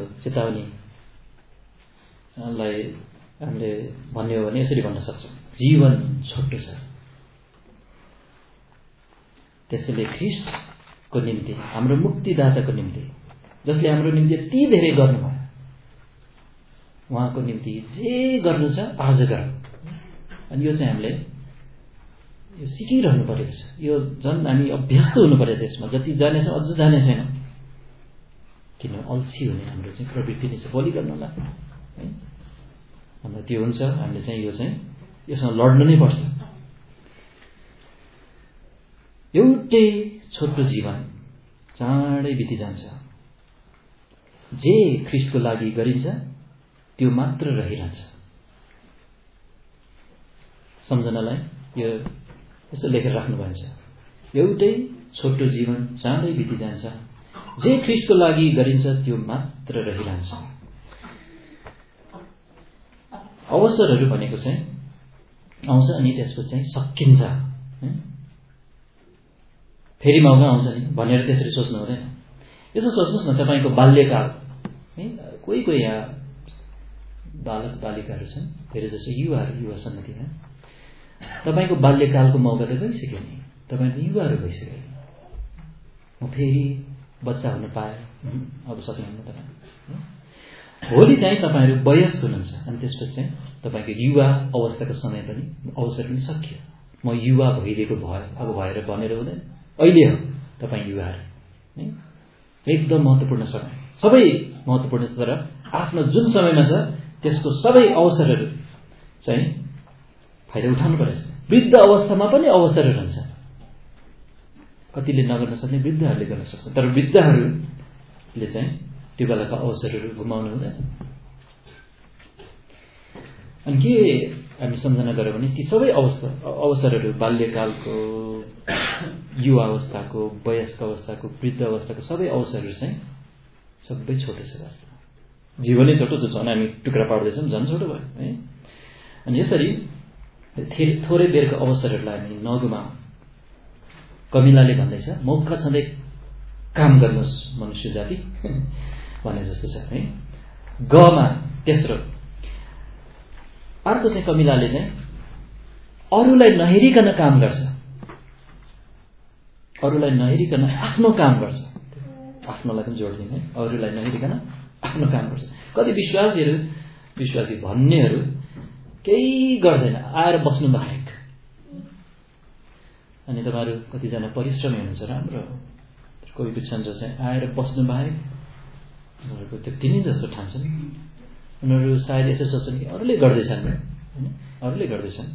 चेतावनीलाई हामीले भन्ने हो भने यसरी भन्न सक्छौँ, जीवन छोटो छ, त्यसैले ख्रीष्टको निम्ति, हाम्रो मुक्तिदाताको निम्ति, जसले हाम्रो निम्ति यति धेरै गर्नुभयो, उहाँको निम्ति जे गर्नु छ आज गरौँ। अनि यो चाहिँ हामीले यो सिकिरहनु परेको छ, यो झन् हामी अभ्यस्त हुनु पऱ्यो त्यसमा। जति जानेछौँ अझ जाने छैनौँ, किन अल्छी हुने हाम्रो चाहिँ प्रवृत्ति नै छ, भोलि गर्नलाई है। हाम्रो त्यो हुन्छ, हामीले चाहिँ यो चाहिँ यसमा लड्नु नै पर्छ। एउटै छोटो जीवन चाँडै बितिजान्छ, जे ख्रीष्टको लागि गरिन्छ त्यो मात्र रहिरहन्छ। सम्झनालाई यो यसो लेखेर राख्नु भन्छ, एउटै छोटो जीवन चाँडै बितिजान्छ, जे ख्रीष्टको लागि गरिन्छ त्यो मात्र रहिरहन्छ। अवसरहरू भनेको चाहिँ आउँछ अनि त्यसपछि चाहिँ सकिन्छ, फेरि मौका आउँछ नि भनेर त्यसरी सोच्नु हुँदैन। यसो सोच्नुहोस् न, तपाईँको बाल्यकाल है, कोही कोही यहाँ बालक बालिकाहरू छन्, धेरै जसो युवाहरू, युवा समितिमा तपाईँको बाल्यकालको मौका त गइसक्यो नि, तपाईँको युवाहरू भइसक्यो। म फेरि बच्चा हुन पाएँ, अब सक्नुहुन्न तपाईँ। भोलि चाहिँ तपाईँहरू वयस्क हुनुहुन्छ अनि त्यसपछि चाहिँ तपाईँको युवा अवस्थाको समय पनि, अवसर पनि सकियो। म युवा भइदिएको भयो अब भएर भनेर हुँदैन, अहिले हो तपाईँ युवाहरू है, एकदम महत्त्वपूर्ण समय, सबै महत्त्वपूर्ण छ, तर आफ्नो जुन समयमा छ त्यसको सबै अवसरहरू चाहिँ फाइदा उठाउनु पर्छ। वृद्ध अवस्थामा पनि अवसरहरू हुन्छ, कतिले नगर्न सक्ने वृद्धहरूले गर्न सक्छ, तर वृद्धहरूले चाहिँ त्यो बेलाको अवसरहरू गुमाउनु हुँदैन। अनि के हामी सम्झना गऱ्यौँ भने ती सबै अवसरहरू, बाल्यकालको, युवा अवस्थाको, वयस्क अवस्थाको, वृद्ध अवस्थाको सबै अवसरहरू चाहिँ सबै छोटो छ वास्तवमा। जीवनै छोटो छ, झन् हामी टुक्रा पार्दैछौँ झन् छोटो भयो है। अनि यसरी थोरै बेरको अवसरहरूलाई हामी नगुमाऊ। कमिलाले भन्दैछ मौका छँदै काम गर्नुहोस् मनुष्य जाति भने जस्तो छ है। गमा तेस्रो अर्को चाहिँ कमिलाले चाहिँ अरूलाई नहेरिकन काम गर्छ, अरूलाई नहेरिकन आफ्नो काम गर्छ। आफ्नोलाई पनि जोड दिने, अरूलाई नहेरिकन आफ्नो काम गर्छ। कति विश्वासी भन्नेहरू केही गर्दैन आएर बस्नु बाहेक। अनि तपाईँहरू कतिजना परिश्रमी हुनुहुन्छ राम्रो, कोही छन् जो चाहिँ आएर बस्नु बाहेक उनीहरूको त्यति नै जस्तो ठान्छन्। उनीहरू सायद यसो सोच्छन् कि अरूले गर्दैछन् होइन, अरूले गर्दैछन्।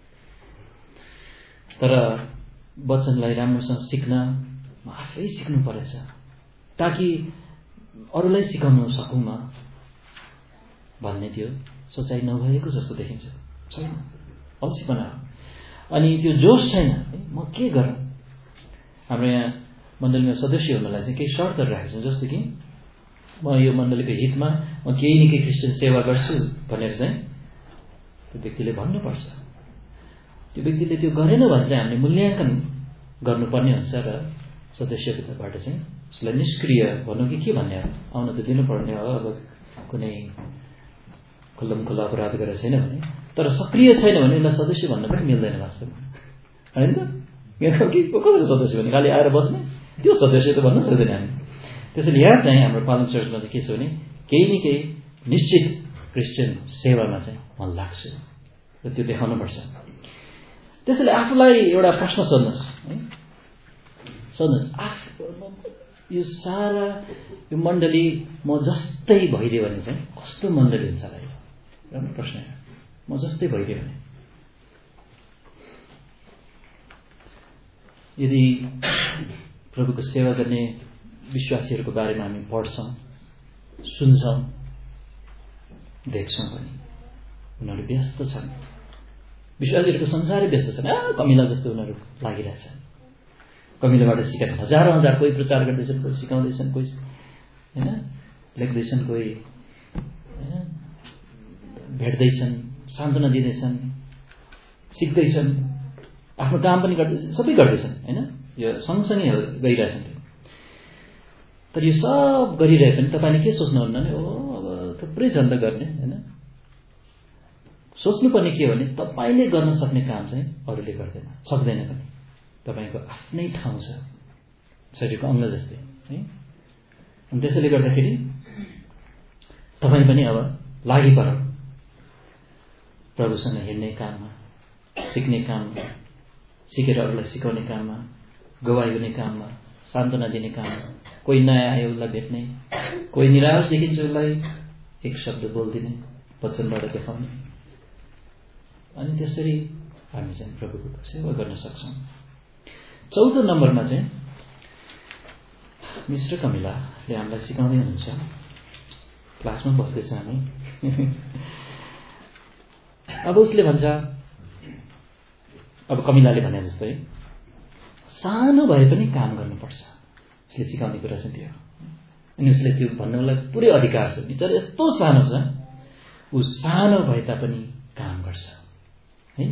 तर वचनलाई राम्रोसँग सिक्न आफै सिक्नु परेछ ताकि अरूलाई सिकाउन सकौँ म भन्ने त्यो सोचाइ नभएको जस्तो देखिन्छ। छैन, अल्छीपना हो। अनि त्यो जोस छैन, म के गरौँ। हाम्रो यहाँ मण्डलीमा सदस्य हुनलाई चाहिँ केही शर्तहरू राखेको छन्, जस्तो कि म यो मण्डलीको हितमा म केही न केही क्रिस्चियन सेवा गर्छु भनेर चाहिँ त्यो व्यक्तिले भन्नुपर्छ। त्यो व्यक्तिले त्यो गरेन भने चाहिँ हामीले मूल्याङ्कन गर्नुपर्ने हुन्छ र सदस्यबाट चाहिँ उसलाई निष्क्रिय भनौँ कि के भन्ने हो, आउन त दिनुपर्ने हो। अब कुनै खुल्लमखुल्ला अपराध गरेर छैन भने, तर सक्रिय छैन भने उसलाई सदस्य भन्न पनि मिल्दैन वास्तवमा, होइन त। कसरी सदस्य भने खालि आएर बस्ने, त्यो सदस्य त भन्न सक्दैन हामी। त्यसैले यहाँ चाहिँ हाम्रो पालन चर्चमा चाहिँ के छ भने केही न केही निश्चित क्रिस्चियन सेवामा चाहिँ मन लाग्छ र त्यो देखाउनुपर्छ। त्यसैले आफूलाई एउटा प्रश्न सोध्नुहोस् है, सोध्नुहोस् यो सारा यो मण्डली म जस्तै भइदियो भने चाहिँ कस्तो मण्डली हुन्छ होला। राम्रो प्रश्न हो। म जस्तै भइदियो भने यदि प्रभुको सेवा गर्ने विश्वासीहरूको बारेमा हामी पढ्छौँ, सुन्छौँ, देख्छौँ भने उनीहरू व्यस्त छन्। विश्वासीहरूको संसारै व्यस्त छन्। कमिला जस्तो उनीहरू लागिरहेछन्। कमिलाबाट सिकेर हजारौँ हजार कोही प्रचार गर्दैछन्, कोही सिकाउँदैछन्, कोही होइन लेख्दैछन्, कोही होइन भेट्दैछन्, सान्त्वना दिँदैछन्, सिक्दैछन्, आफ्नो काम पनि गर्दैछन्, सबै गर्दैछन् होइन। यो सँगसँगै गइरहेछन्। तर यो सब गरिरहे पनि तपाईँले के सोच्नुहुन्न भने अब थुप्रै छ नि त गर्ने होइन। सोच्नुपर्ने के हो भने तपाईँले गर्न सक्ने काम चाहिँ अरूले गर्दैन, सक्दैन पनि। तपाईँको आफ्नै ठाउँ छ शरीरको अङ्ग जस्तै है। अनि त्यसैले गर्दाखेरि तपाईँ पनि अब लागि परौँ प्रभुसँग हिँड्ने काममा, सिक्ने काममा, सिकेर अरूलाई सिकाउने काममा, गवाई हुने काममा, सान्त्वना दिने काममा। कोही नयाँ आयो उसलाई भेट्ने, कोही निराश देखिन्छ उसलाई एक शब्द बोलिदिने, वचनबाट देखाउने। अनि त्यसरी हामी चाहिँ प्रभुको सेवा गर्न सक्छौँ। चौथो नम्बरमा चाहिँ मिस्टर कमिलाले हामीलाई सिकाउँदै हुनुहुन्छ। क्लासमा बस्दैछ हामी। अब उसले भन्छ, अब कमिलाले भने जस्तै सानो भए पनि काम गर्नुपर्छ। उसले सिकाउने कुरा चाहिँ त्यो। अनि उसले त्यो भन्नुलाई पुरै अधिकार छ। बिचरा यस्तो सानो छ, ऊ सानो भए तापनि काम गर्छ है।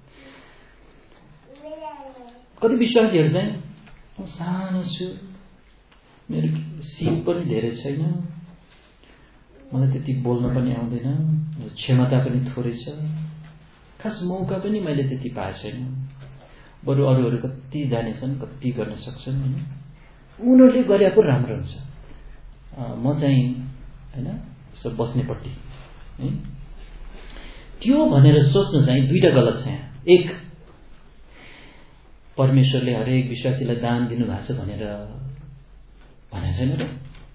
कति विश्वासीहरू चाहिँ म सानो छु, मेरो सिप पनि धेरै छैन, मलाई त्यति बोल्न पनि आउँदैन, क्षमता पनि थोरै छ, खास मौका पनि मैले त्यति पाएको छैन, बरु अरूहरू कति जानेछन्, कति गर्न सक्छन् होइन। उनीहरूले गरे पो राम्रो हुन्छ, म चाहिँ होइन यसो बस्नेपट्टि है। त्यो भनेर सोच्नु चाहिँ दुईटा गलत छ यहाँ। एक, परमेश्वरले हरेक विश्वासीलाई दान दिनुभएको छ भनेर भनेको छैन र।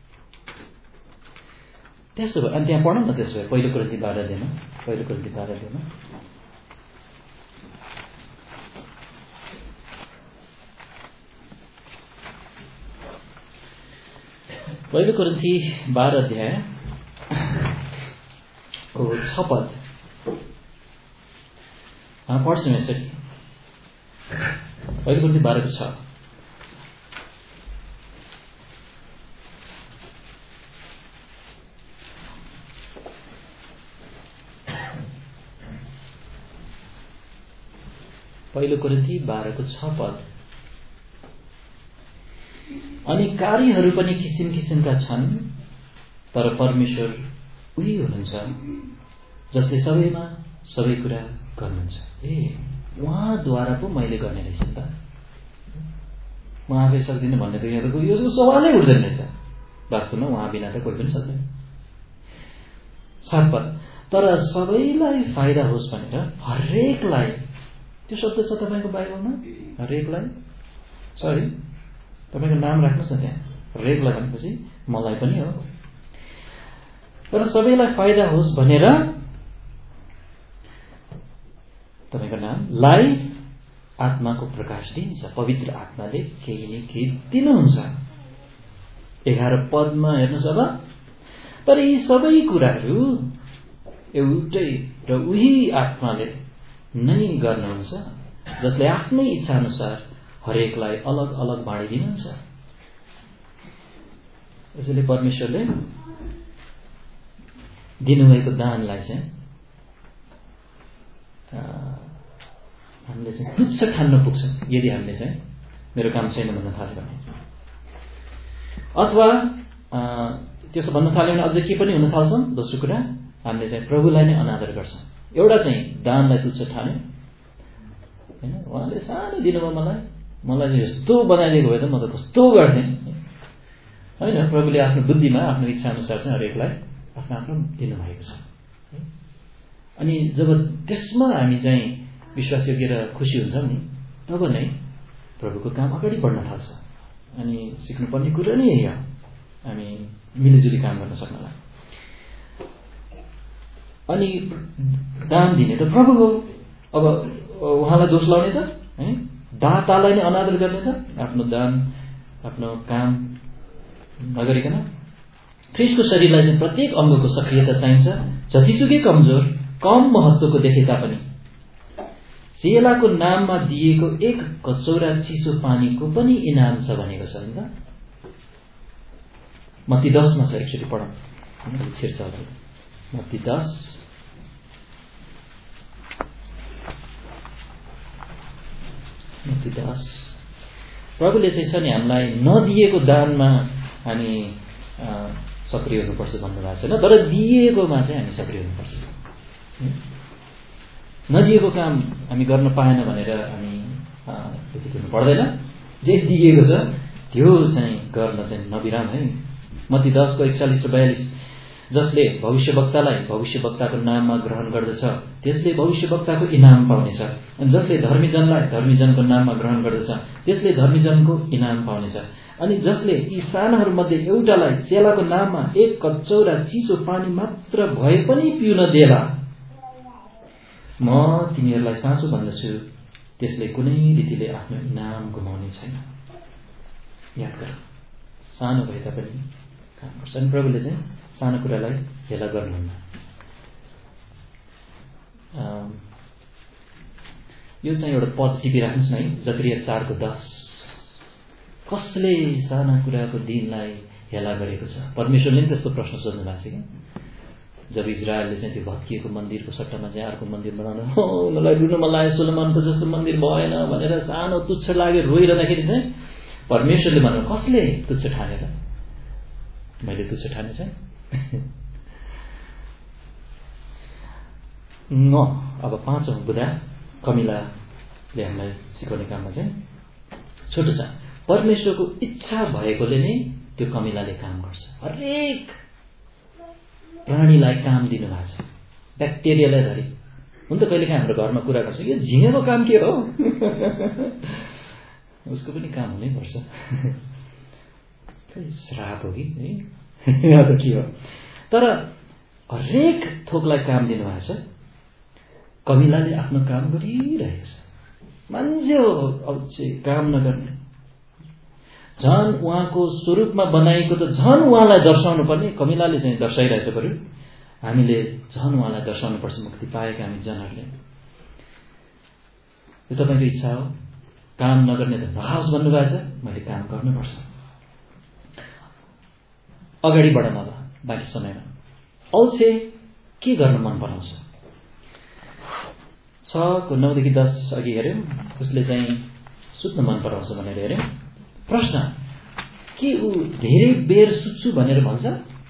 त्यसो भए अनि त्यहाँ पढौँ न। त्यसो भए पहिलो कोरिन्थी 12 अध्यायमा, पहिलो कोरिन्थी 12 अध्यायमा पहिलो कोरिन्थी 12 अध्यायको 6 पद पढ्छौँ यसरी। पहिलो कोरिन्थी 12 को 6। पहिलो कोरिन्थी 12:6 अनि कार्यहरू पनि किसिम किसिमका छन्, तर परमेश्वर उही हुनुहुन्छ जसले सबैमा सबै कुरा गर्नुहुन्छ। उहाँद्वारा पो मैले गर्ने रहेछ नि त, म आफै सक्दिनँ भन्ने त यहाँ त यो सवालै उठ्दैन रहेछ। वास्तवमा उहाँ बिना त कोही पनि सक्दैन। 7 पद, तर सबैलाई फाइदा होस् भनेर हरेकलाई, त्यो शब्द छ तपाईँको बाइबलमा, हरेकलाई छ है, तपाईँको नाम राख्नुहोस् न त्यहाँ। हरेकलाई भनेपछि मलाई पनि हो। तर सबैलाई फाइदा होस् भनेर तपाईँको नामलाई आत्माको प्रकाश दिन्छ। पवित्र आत्माले केही न केही दिनुहुन्छ। 11 पदमा हेर्नुहोस् अब, तर यी सबै कुराहरू एउटै र उही आत्माले नै गर्नुहुन्छ जसले आफ्नै इच्छा अनुसार हरेकलाई अलग अलग बाँडिदिनुहुन्छ। यसैले परमेश्वरले दिनुभएको दानलाई चाहिँ हामीले चाहिँ तुच्छ ठान्न पुग्छ यदि हामीले चाहिँ मेरो काम छैन भन्न थाल्यो भने। अथवा त्यसो भन्न थाल्यो भने अझ के पनि हुन थाल्छ। दोस्रो कुरा, हामीले चाहिँ प्रभुलाई नै अनादर गर्छौँ। एउटा चाहिँ दानलाई तुच्छ ठान्यो, होइन, उहाँले सानो दिनुभयो मलाई चाहिँ यस्तो बनाइदिएको भए त म त कस्तो गर्थेँ, होइन। प्रभुले आफ्नो बुद्धिमा आफ्नो इच्छा अनुसार चाहिँ हरेकलाई आफ्नो आफ्नो दिनुभएको छ। अनि जब त्यसमा हामी चाहिँ विश्वासयोग्य र खुसी हुन्छौँ नि, तब नै प्रभुको काम अगाडि बढ्न थाल्छ। अनि सिक्नुपर्ने कुरा नै यही हो, हामी मिलिजुली काम गर्न सक्नलाई। अनि दान दिने त प्रभु हो। अब उहाँलाई दोष लाउने त, है, दातालाई नै अनादर गर्ने त, आफ्नो दान आफ्नो काम नगरिकन। ख्रिस्टको शरीरलाई चाहिँ प्रत्येक अङ्गको सक्रियता चाहिन्छ। जतिसुकै कमजोर कम महत्त्वको देखे तापनि चेलाको नाममा दिएको एक कचौरा चिसो पानीको पनि इनाम छ भनेको छ नि त। मत्ती 10 मा छ, एकचोटि पढौँ, छिर्छ होला। मत्ती 10 प्रभुले चाहिँ छ नि हामीलाई नदिएको दानमा हामी सक्रिय हुनुपर्छ भन्नुभएको छैन, तर दिएकोमा चाहिँ हामी सक्रिय हुनुपर्छ। नदिएको काम हामी गर्न पाएन भनेर हामी दुखी हुनु पर्दैन। जे दिएको छ त्यो चाहिँ गर्न चाहिँ नबिराम है। मत्ती 10:41-42, जसले भविष्यवक्तालाई भविष्यवक्ताको नाममा ग्रहण गर्दछ त्यसले भविष्यवक्ताको इनाम पाउनेछ, अनि जसले धर्मीजनलाई धर्मीजनको नाममा ग्रहण गर्दछ त्यसले धर्मीजनको इनाम पाउनेछ। अनि जसले यी सानाहरूमध्ये एउटालाई चेलाको नाममा एक कचौरा चिसो पानी मात्र भए पनि पिउन देला, म तिमीहरूलाई साँचो भन्दछु त्यसले कुनै रीतिले आफ्नो इनाम गुमाउने छैन। याद गर, सानो भए तापनि काम गर्छ। अनि प्रभुले चाहिँ सानो कुरालाई हेला गर्नुहुन्न। यो चाहिँ एउटा पद टिपिराख्नुहोस् न है, जकरिया 4:10। कसले साना कुराको दिनलाई हेला गरेको छ? परमेश्वरले पनि त्यस्तो प्रश्न सोध्नु भएको छ कि जब इजरायलले चाहिँ त्यो भत्किएको मन्दिरको सट्टामा चाहिँ अर्को मन्दिर बनाउनु, उनीहरूलाई रुन मन लाग्यो, सोलोमनको जस्तो मन्दिर भएन भनेर सानो तुच्छ लाग्यो, रोइरहँदाखेरि चाहिँ परमेश्वरले भन्नु, कसले तुच्छ ठानेर? मैले तुच्छ ठाने चाहिँ न। अब 5औं बुँदा कमिलाले हामीलाई सिकाउने काममा चाहिँ छोटो छ। परमेश्वरको इच्छा भएकोले नै त्यो कमिलाले काम गर्छ। हरेक प्राणीलाई काम दिनु भएको छ, ब्याक्टेरियालाई धरि। हुन त कहिलेकाहीँ हाम्रो घरमा कुरा गर्छ, यो झिँगेको काम के हो? उसको पनि काम हुनैपर्छ। श्राप हो कि है, के हो? तर हरेक थोकलाई काम दिनु भएको छ। कमिलाले आफ्नो काम गरिरहेको छ। मान्छे हो अझै काम नगर्ने, झन् उहाँको स्वरूपमा बनाएको त झन् उहाँलाई दर्शाउनु पर्ने। कमिलाले चाहिँ दर्शाइरहेछ बरु हामीले झन् उहाँलाई दर्शाउनु पर्छ मुक्ति पाएका हामी जनहरूले। यो तपाईँको इच्छा हो, काम नगर्ने त नहोस् भन्नुभएको छ, मैले काम गर्नुपर्छ। अगाडि बढौँ अब बाँकी समयमा। अल्छे के गर्न मन पराउँछ? 6 को 9 देखि 10 अघि हेर्यौं, उसले चाहिँ सुत्न मन पराउँछ भनेर हेर्यौं। प्रश्न, के ऊ धेरै बेर सुत्छु भनेर भन्छ?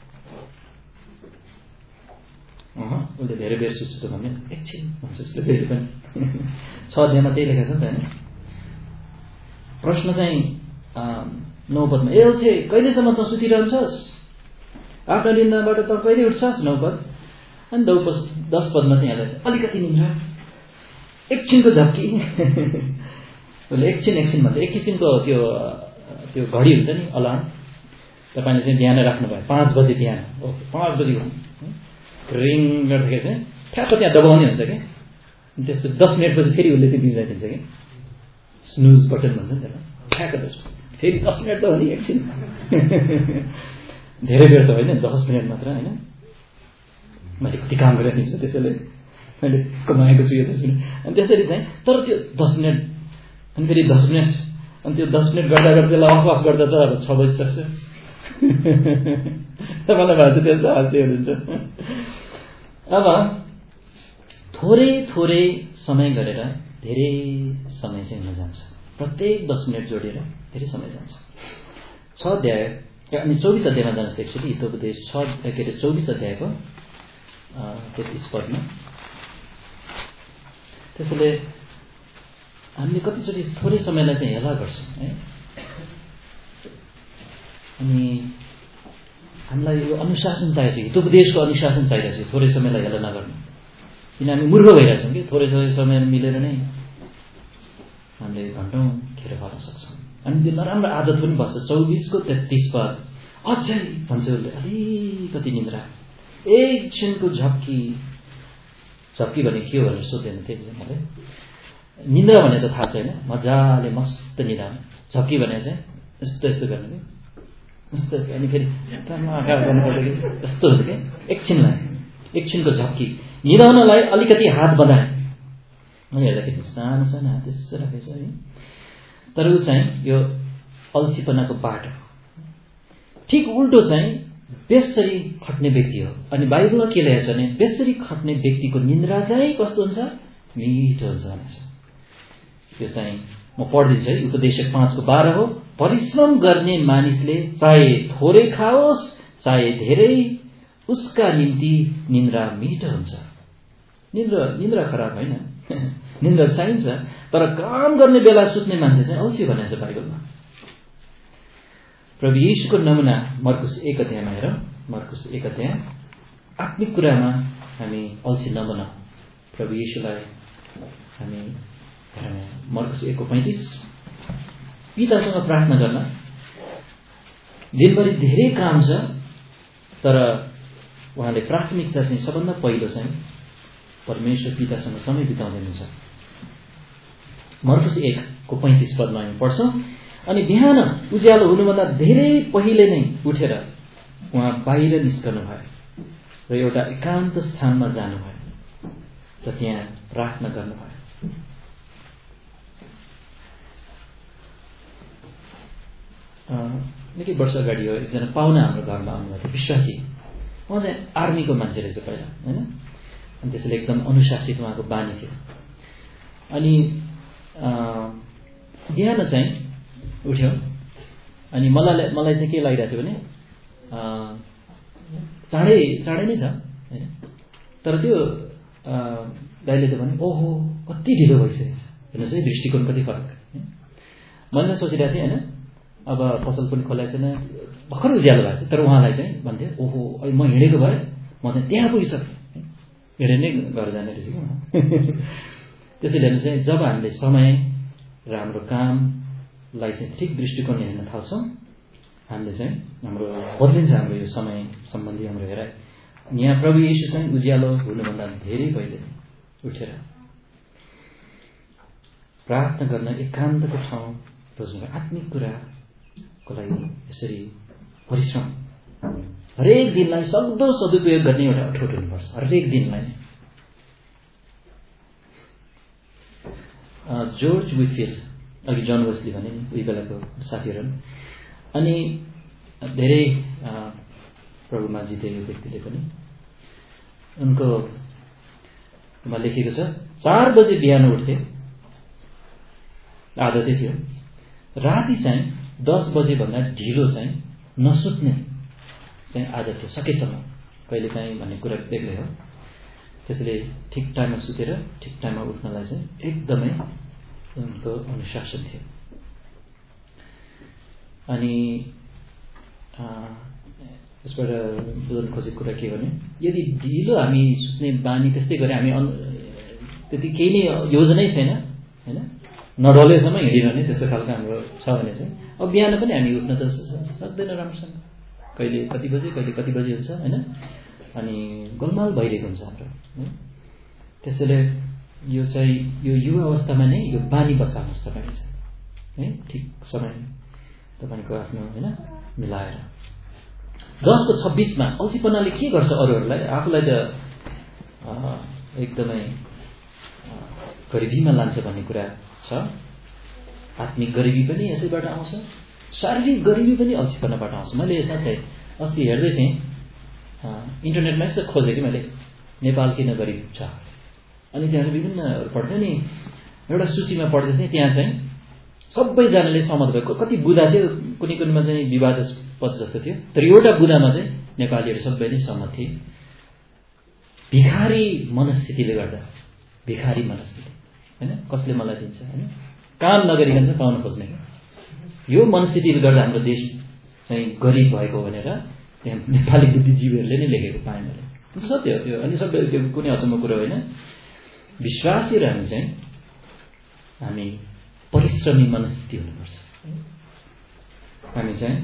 उसले धेरै बेर सुत्छु त भन्दैन, एकछिन भन्छ उसले जहिले पनि। 6 अध्यायमा त्यही लेखेको छ नि त हैन? प्रश्न चाहिँ 9 पदमा, ए ओछे कहिलेसम्म त सुतिरहन्छस्? आफ्नो निन्द्राबाट त कहिले उठ्छस्? 9 पद। अनि 10 पदमा चाहिँ यहाँलाई अलिकति निन्द्रा, एकछिनको झप्की। उसले एकछिन भन्छ। एक किसिमको त्यो घडी हुन्छ नि, अलार्म। तपाईँले चाहिँ बिहान राख्नुभयो 5 बजे बिहान, 5 बजी रिङ गर्दाखेरि चाहिँ ठ्याक्क त्यहाँ दबाउने हुन्छ कि, त्यसपछि 10 मिनटपछि फेरि उसले चाहिँ बिर्साइदिन्छ कि, स्नुज बटन भन्छ नि त्यसलाई। ठ्याक्क फेरि 10 मिनट त हो नि, एकछिन। धेरै बेर त होइन, 10 मिनट मात्र होइन। मैले कति काम गरेर दिन्छु, त्यसैले मैले कमाएको छु यो त्यसरी। अनि त्यसरी चाहिँ तर त्यो 10 मिनट अनि फेरि 10 मिनट अनि त्यो 10 मिनट गर्दा त्यसलाई अफ गर्दा त अब 6 बजिसक्छ। तपाईँलाई भएको त्यस्तो हाल्दै हुनुहुन्छ। अब थोरै समय गरेर धेरै समय चाहिँ हुन जान्छ। प्रत्येक 10 मिनट जोडेर धेरै समय जान्छ। 6 अध्याय अनि 24 अध्यायमा जानुहोस् एकचोटि, हितोपदेश 24 अध्यायको 33 पदमा। त्यसैले हामीले कतिचोटि थोरै समयलाई चाहिँ हेला गर्छौँ है। अनि हामीलाई यो अनुशासन चाहिएको छ, हितोपदेशको अनुशासन चाहिरहेको छ, थोरै समयलाई हेला नगर्नु। किन हामी मूर्ख भइरहेछौँ कि थोरै समय मिलेर नै हामीले घन्टौँ खेर फाल्न सक्छौँ। अनि त्यो नराम्रो आदत पनि बस्छ। 24 को 33 पद, अझै भन्छ उसले अलिकति निन्द्रा, एकछिनको झप्की भने के हो भनेर सोध्दैन थिएँ मैले। निन्द्रा भने त थाहा छैन, मजाले मस्त निद्रा। झप्की भने चाहिँ यस्तो गर्नु कि, यस्तो अनि फेरि आकार गर्नुपर्छ कि यस्तो हुन्छ कि, एकछिनको झप्की। निदाउनलाई अलिकति हात बढाएँ, मैले हेर्दाखेरि सानो हात यसो राखेको छ है। तर ऊ चाहिँ यो अल्छीपनाको बाटो। ठिक उल्टो चाहिँ बेसरी खट्ने व्यक्ति हो। अनि बाइबलमा के लेखेको छ भने बेसरी खट्ने व्यक्तिको निन्द्रा चाहिँ कस्तो हुन्छ? मिठो हुन्छ भनेको छ। त्यो चाहिँ म पढ्दिन्छु है, उपदेशक 5 को 12 हो। परिश्रम गर्ने मानिसले चाहे थोरै खाओस् चाहे धेरै, उसका निम्ति निन्द्रा मिठो हुन्छ। निन्द्रा खराब होइन, निन्द्रा चाहिन्छ। तर काम गर्ने बेला सुत्ने मान्छे चाहिँ अल्छी भनेको छ बाइबलमा। प्रभु येशूको नमुना मर्कुस 1 अध्यायमा हेरौँ। मर्कुस 1 अध्याय। आत्मिक कुरामा हामी अल्छी नबनाऊ। प्रभु येशूलाई हामी मर्कुस 1 को 35, पितासँग प्रार्थना गर्न। दिनभरि धेरै काम छ, तर उहाँले प्राथमिकता चाहिँ सबभन्दा पहिलो चाहिँ परमेश्वर पितासँग समय बिताउँदैछ। मर्कुस 1 को 35 पदमा हामी पढ्छौँ। अनि बिहान उज्यालो हुनुभन्दा धेरै पहिले नै उठेर उहाँ बाहिर निस्कनु भयो र एउटा एकान्त स्थानमा जानुभयो र त्यहाँ प्रार्थना गर्नुभयो। निकै वर्ष अगाडि हो, एकजना पाहुना हाम्रो घरमा आउनुभएको थियो, विश्वासी। उहाँ चाहिँ आर्मीको मान्छे रहेछ पहिला होइन। अनि त्यसैले एकदम अनुशासित उहाँको बानी थियो। अनि बिहान चाहिँ उठ्यो। अनि मलाई चाहिँ के लागिरहेको थियो भने चाँडै नै छ होइन। तर त्यो दाइले त भने ओहो कति ढिलो भइसकेको छ, हेर्नुहोस् है दृष्टिकोण कति फरक। मैले सोचिरहेको थिएँ होइन, अब पसल पनि खोलाएको छैन, भर्खर उज्यालो भएको छ। तर उहाँलाई चाहिँ भन्थ्यो ओहो म हिँडेको भए म चाहिँ त्यहाँ पुगिसकेँ, हिँडेर नै घर जाने रहेछ कि। त्यसैले हेर्नुहोस् है, जब हामीले समय र हाम्रो कामलाई चाहिँ ठिक दृष्टिकोणले हेर्न थाल्छौँ, हामीले चाहिँ हाम्रो बदलिन्छ हाम्रो यो समय सम्बन्धी हाम्रो हेराइ। यहाँ प्रभु येशू चाहिँ उज्यालो हुनुभन्दा धेरै पहिले उठेर प्रार्थना गर्न एकान्तको ठाउँ रोज्नु, आत्मिक कुराको लागि यसरी परिश्रम। हरेक दिनलाई सक्दो सदुपयोग गर्ने एउटा अठोट हुनुपर्छ, हरेक दिनलाई। जर्ज विटफिल्ड, अघि जन वेस्ली भने नि उही बेलाको साथीहरू, अनि धेरै प्रभुमा जिते यो व्यक्तिले पनि, उनको मा लेखेको छ 4 बजे बिहान उठ्थे, आदतै थियो। राति चाहिँ 10 बजे भन्दा ढिलो चाहिँ नसुत्ने चाहिँ आदत थियो सकेसम्म, कहिले काहीँ भन्ने कुरा बेग्लै हो। त्यसैले ठिक टाइममा सुतेर ठिक टाइममा उठ्नलाई चाहिँ एकदमै उनको अनुशासन थियो। अनि यसबाट बुझ्न खोजेको कुरा के भने, यदि ढिलो हामी सुत्ने बानी त्यस्तै गरे हामी त्यति केही नै योजनै छैन हैन, नढलेसम्म हिँडिरहने त्यस्तो खालको हाम्रो छ भने चाहिँ अब बिहान पनि हामी उठ्न त सक्दैन राम्रोसँग, कहिले कति बजे हुन्छ हैन, अनि गोलमाल भइरहेको हुन्छ हाम्रो। त्यसैले यो चाहिँ यो युवा अवस्थामा नै यो बानी बसाल्नुहोस् तपाईले चाहिँ है, ठिक समय तपाईको आफ्नो हैन मिलाएर। 10:26 मा अल्छीपनाले के गर्छ अरूहरूलाई, आफूलाई त एकदमै गरिबीमा लान्छ भन्ने कुरा छ। आत्मिक गरिबी पनि यसैबाट आउँछ, शारीरिक गरिबी पनि अल्छीपनाबाट आउँछ। मैले साँच्चै अस्ति हेर्दै थिएँ, इन्टरनेटमा यसो खोजेँ कि मैले नेपाल किन गरिब छ, अनि त्यहाँ विभिन्न पढ्थेँ नि, एउटा सूचीमा पढ्दै थिएँ, त्यहाँ चाहिँ सबैजनाले सहमत भएको, कति बुदा थियो, कुनैमा चाहिँ विवादास्पद जस्तो थियो, तर एउटा बुदामा चाहिँ नेपालीहरू सबै नै सहमत थिए। भिखारी मनस्थितिले गर्दा, भिखारी मनस्थिति हैन, कसले मलाई दिन्छ हैन, काम नगरिकन चाहिँ पाउन खोज्ने, यो मनस्थितिले गर्दा हाम्रो देश चाहिँ गरिब भएको भनेर त्यहाँ नेपाली बुद्धिजीवीहरूले नै लेखेको पाएँ मैले। सत्य हो त्यो, अनि सबै त्यो कुनै अचम्मको कुरा होइन। विश्वासीहरू हामी चाहिँ हामी परिश्रमी मनस्थिति हुनुपर्छ। हामी चाहिँ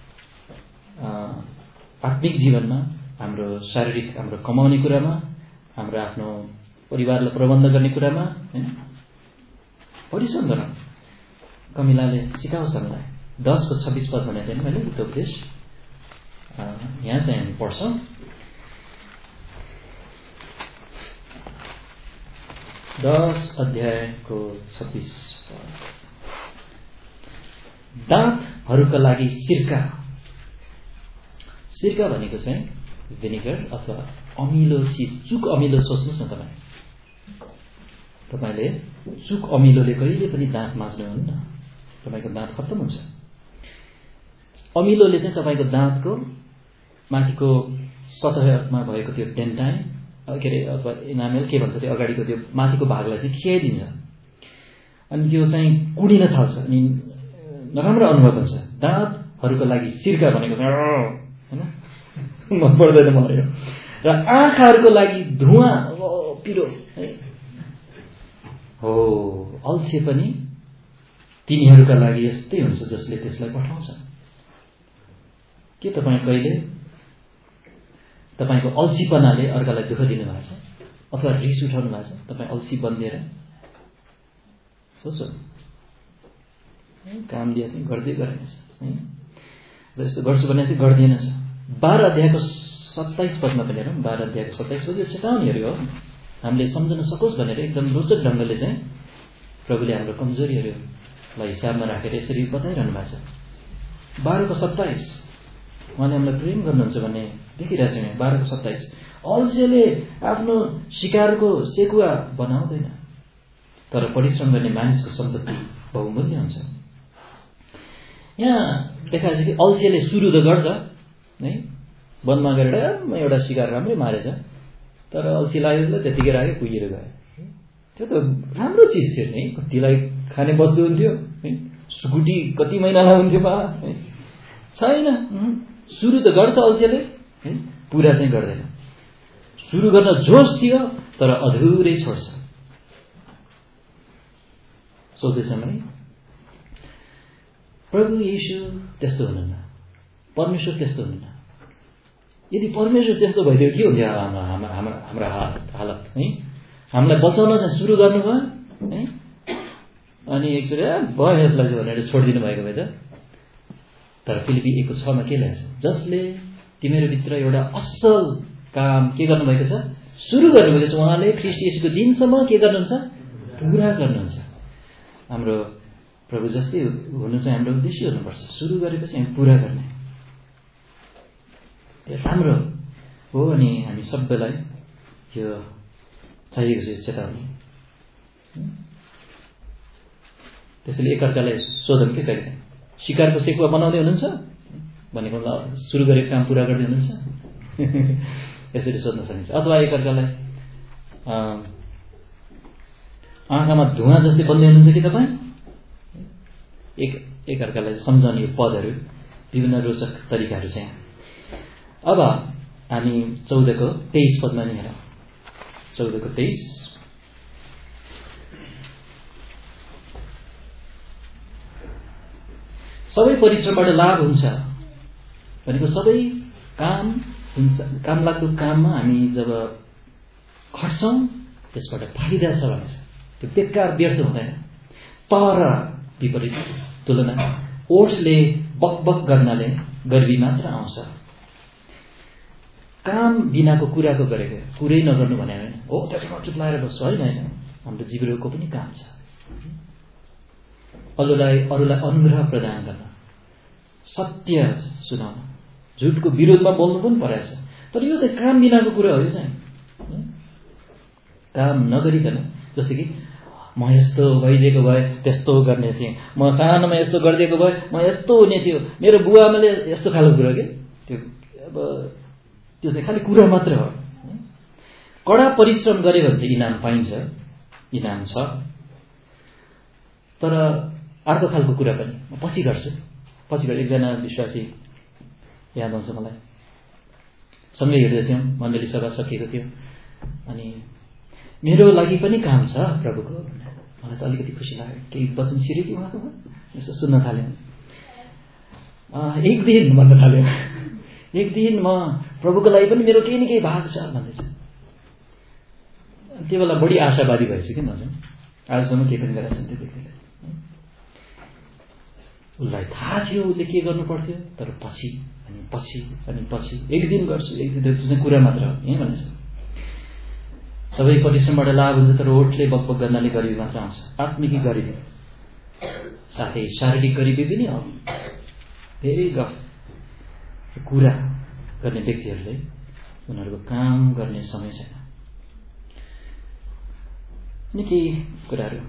आत्मिक जीवनमा, हाम्रो शारीरिक, हाम्रो कमाउने कुरामा, हाम्रो आफ्नो परिवारलाई प्रबन्ध गर्ने कुरामा हैन परिश्रम गरौँ। कमिलाले सिकाउँछ हामीलाई। 10:26 पद भनेको थिएँ मैले त्यो उपदेश, यहाँ चाहिँ हामी पढ्छौँ। अध्यायको 26 दाँतहरूका लागि सिरका। सिरका भनेको चाहिँ भिनेगर अथवा अमिलो चिज, चुक अमिलो सोच्नुहोस् न तपाईँ। तपाईँले चुक अमिलोले कहिले पनि दाँत माझ्नुहुन्न, तपाईँको दाँत खत्तम हुन्छ। अमिलोले चाहिँ तपाईँको दाँतको माथिको सतहमा भएको त्यो डेन्टाइन के अरे अथवा इनामेल के भन्छ त्यो अगाडिको त्यो माथिको भागलाई चाहिँ खियाइदिन्छ, अनि त्यो चाहिँ कुडिन थाल्छ, अनि नराम्रो अनुभव हुन्छ। दाँतहरूको लागि सिरका भनेको हैन मन पर्दैन मलाई। र आँखाहरूको लागि धुवाँ पिरो हो, अल्छे पनि तिनीहरूका लागि यस्तै हुन्छ जसले त्यसलाई पठाउँछ। के तपाईँ कहिले तपाईँको अल्छीपनाले अर्कालाई दुःख दिनु भएको छ अथवा रिस उठाउनु भएको छ? तपाईँ अल्छी बनिएर सोच्नु, काम दिए पनि गर्दै गरेनछ है, र यस्तो गर्छु भने चाहिँ गर्दिएनछ। 12 अध्यायको 27 पदमा पनि हेरौँ। 12 अध्यायको 27 पद यो चेतावनीहरू हो, हामीले सम्झन सकोस् भनेर एकदम रोचक ढङ्गले चाहिँ प्रभुले हाम्रो कमजोरीहरूलाई हिसाबमा राखेर यसरी बताइरहनु भएको छ। 12 को 27 उहाँले हामीलाई प्रेम गर्नुहुन्छ भन्ने देखिरहेको छ। 12 को 27 अल्छेले आफ्नो शिकारको सेकुवा बनाउँदैन, तर परिश्रम गर्ने मानिसको सम्पत्ति बहुमूल्य हुन्छ। यहाँ देखाएको छ कि अल्छेले सुरु त गर्छ है, वनमा गएर एउटा शिकार राम्रै मारेछ, तर अल्छी लाग्यो त्यतिकै राख्यो, कुहिएर गयो। त्यो त राम्रो चिज थियो नि, कतिलाई खाने वस्तु हुन्थ्यो है, सुकुटी कति महिनालाई हुन्थ्यो बा है, छैन। सुरु त गर्छ अल्छेले है, पुरा चाहिँ गर्दैन। सुरु गर्न जोस थियो तर अधुरै छोड्छ। सोच्दैछ नै प्रभु येशू त्यस्तो हुनुहुन्न, परमेश्वर त्यस्तो हुनुहुन्न। यदि परमेश्वर त्यस्तो भइदियो के हुन्थ्यो हाम्रो हालत है? हामीलाई बचाउन चाहिँ सुरु गर्नुभयो है, अनि एकचोटि भयो यसलाई भनेर छोडिदिनु भएको भए त। तर फिलिपी 1:6 के लेख्छ? जसले तिमीहरू भित्र एउटा असल काम के गर्नुभएको छ? सुरु गर्नुभएको छ। उहाँले ख्रीष्ट येशूको दिनसम्म के गर्नुहुन्छ? पुरा गर्नुहुन्छ। हाम्रो प्रभु जस्तै हुनु चाहिँ हाम्रो उद्देश्य हुनुपर्छ। सुरु गरेपछि हामी पुरा गर्ने राम्रो हो। अनि हामी सबैलाई यो चाहिएको छ चेतावनी। त्यसैले एकअर्कालाई सोधौँ के कहिले शिकारको सेकुवा बनाउँदै हुनुहुन्छ भनेको सुरु गरेको काम पुरा गर्दै हुनुहुन्छ यसरी सोध्न सकिन्छ। अथवा एकअर्कालाई आँखामा धुवाँ जस्तै बन्दै हुनुहुन्छ कि तपाईँ एकअर्कालाई सम्झाउने यो पदहरू विभिन्न रोचक तरिकाहरू छ यहाँ। अब हामी 14 को 23 पदमा नि हेरौँ। 14 को 23 सबै परिश्रमबाट लाभ हुन्छ भनेको सबै काम हुन्छ, काम लाग्दो काममा हामी जब खट्छौँ त्यसबाट फाइदा छ भने त्यो बेकार व्यर्थ हुँदैन। तर विपरीत तुलना ओट्सले बकबक गर्नाले गर्मी मात्र आउँछ। काम बिनाको कुराको गरेको कुरै नगर्नु भने होइन हो त्यसमा चुप्लाएर बस्छु होइन होइन। हाम्रो जिब्रोको पनि काम छ अरूलाई अनुग्रह प्रदान गर्न, सत्य सुनाउन, झुटको विरोधमा बोल्नु पनि परेछ। तर यो चाहिँ काम बिनाको कुरा हो। यो चाहिँ काम नगरिकन जस्तो कि म यस्तो भइदिएको भए त्यस्तो गर्ने थिएँ, म सानोमा यस्तो गरिदिएको भए म यस्तो हुने थियो, मेरो बुवाआमाले यस्तो खालको कुरा के त्यो अब त्यो चाहिँ खालि कुरा मात्र हो। कडा परिश्रम गरे भने चाहिँ इनाम पाइन्छ, इनाम छ। तर अर्को खालको कुरा पनि म पछि गर्छु। एकजना विश्वासी याद आउँछ मलाई, सँगै हिँड्दै थियौँ, मण्डली सभा सकिएको थियो अनि मेरो लागि पनि काम छ प्रभुको। मलाई त अलिकति खुसी लाग्यो, केही वचन छिर्यो कि उहाँको यसो सुन्न थाल्यो। एक दिन भन्न थाल्यो, एक दिन म प्रभुको लागि पनि मेरो केही न केही भाग छ भन्दैछ। त्यो बेला बढी आशावादी भएछु कि म चाहिँ आजसम्म केही पनि गरेको छैन त्यो व्यक्तिले। उसलाई थाहा थियो उसले के गर्नु पर्थ्यो, तर पछि अनि पछि अनि पछि एक दिन गर्छु एक दिन चाहिँ कुरा मात्र हो यही भनेछ। सबै परिश्रमबाट लाभ हुन्छ तर ओठले बकबक गर्नाले गरिबी मात्र आउँछ। आत्मिक गरिबी साथै शारीरिक गरिबी पनि हो। धेरै गफ कुरा गर्ने व्यक्तिहरूले उनीहरूको काम गर्ने समय छैन। निकै कुराहरू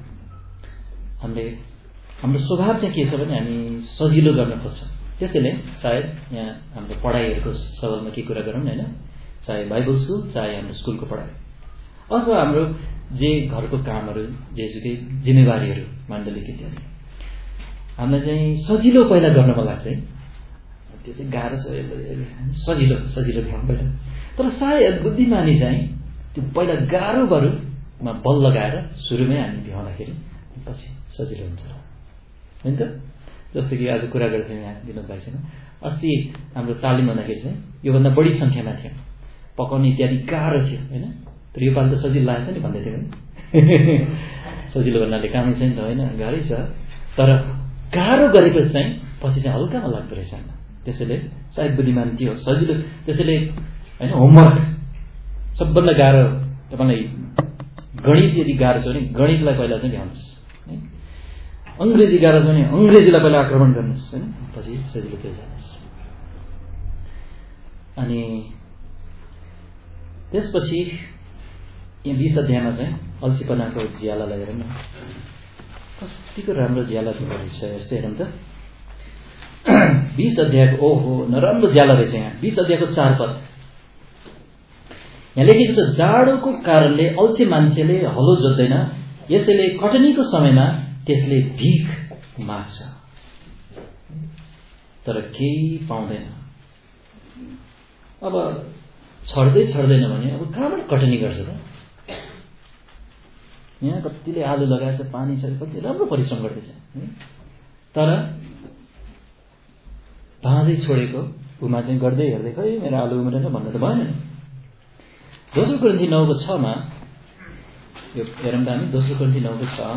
हाम्रो स्वभाव चाहिँ के छ भने हामी सजिलो गर्न खोज्छौँ। त्यसैले सायद यहाँ हाम्रो पढाइहरूको सवालमा के कुरा गरौँ होइन, चाहे बाइबल स्कुल चाहे हाम्रो स्कुलको पढाइ अथवा हाम्रो जे घरको कामहरू जेसुकै जिम्मेवारीहरू मण्डलीको इत्यादि हामीलाई चाहिँ सजिलो पहिला गर्न मन लाग्छ है। त्यो चाहिँ गाह्रो छ, सजिलो काम पहिला। तर सायद बुद्धिमानी चाहिँ त्यो पहिला गाह्रो गरूमा बल लगाएर सुरुमै हामी भ्याउँदाखेरि पछि सजिलो हुन्छ होइन त। जस्तो कि आज कुरा गर्थ्यौँ यहाँ विनोद भाइसँग, अस्ति हाम्रो तालिम हुँदाखेरि चाहिँ योभन्दा बढी सङ्ख्यामा थियो, पकाउने इत्यादि गाह्रो थियो होइन। तर यो पालि त सजिलो लागेको छ नि भन्दै थियो नि सजिलो भन्नाले कामै छैन त होइन, गाह्रै छ। तर गाह्रो गरेको चाहिँ पछि चाहिँ हल्कामा लाग्दो रहेछ। त्यसैले सायद बुद्धिमान थियो सजिलो। त्यसैले होइन होमवर्क सबभन्दा गाह्रो तपाईँलाई गणित यदि गाह्रो छ भने गणितलाई पहिला चाहिँ भ्याउनुहोस्, अङ्ग्रेजी गाह्रो छ भने अङ्ग्रेजीलाई पहिला आक्रमण गर्नुहोस् होइन, पछि सजिलो त्यो जानुहोस्। अनि त्यसपछि यहाँ 20 अध्यायमा चाहिँ अल्छीपनाको ज्यालालाई हेरौँ न, कतिको राम्रो ज्याला रहेछ हेरौँ त। 20 अध्यायको ओहो नराम्रो ज्याला रहेछ यहाँ। 20 अध्यायको 4 पद यहाँ लेखेको छ, जाडोको कारणले अल्छी मान्छेले हलो जोत्दैन, यसैले कटनीको समयमा त्यसले भिख माग्छ तर केही पाउँदैन। अब छर्दैन भने अब कहाँबाट कटनी गर्छ त। यहाँ कतिले आलु लगाएछ, पानी छ, कति राम्रो परिश्रम गर्दैछ, तर बाँझै छोडेको भूमा चाहिँ गर्दै हेर्दै खै मेरो आलु उम्रेन भन्नु त भएन नि। 2 कोरिन्थी 9 को 6 मा यो हेरौँ त हामी। 2 कोरिन्थी 9 को 6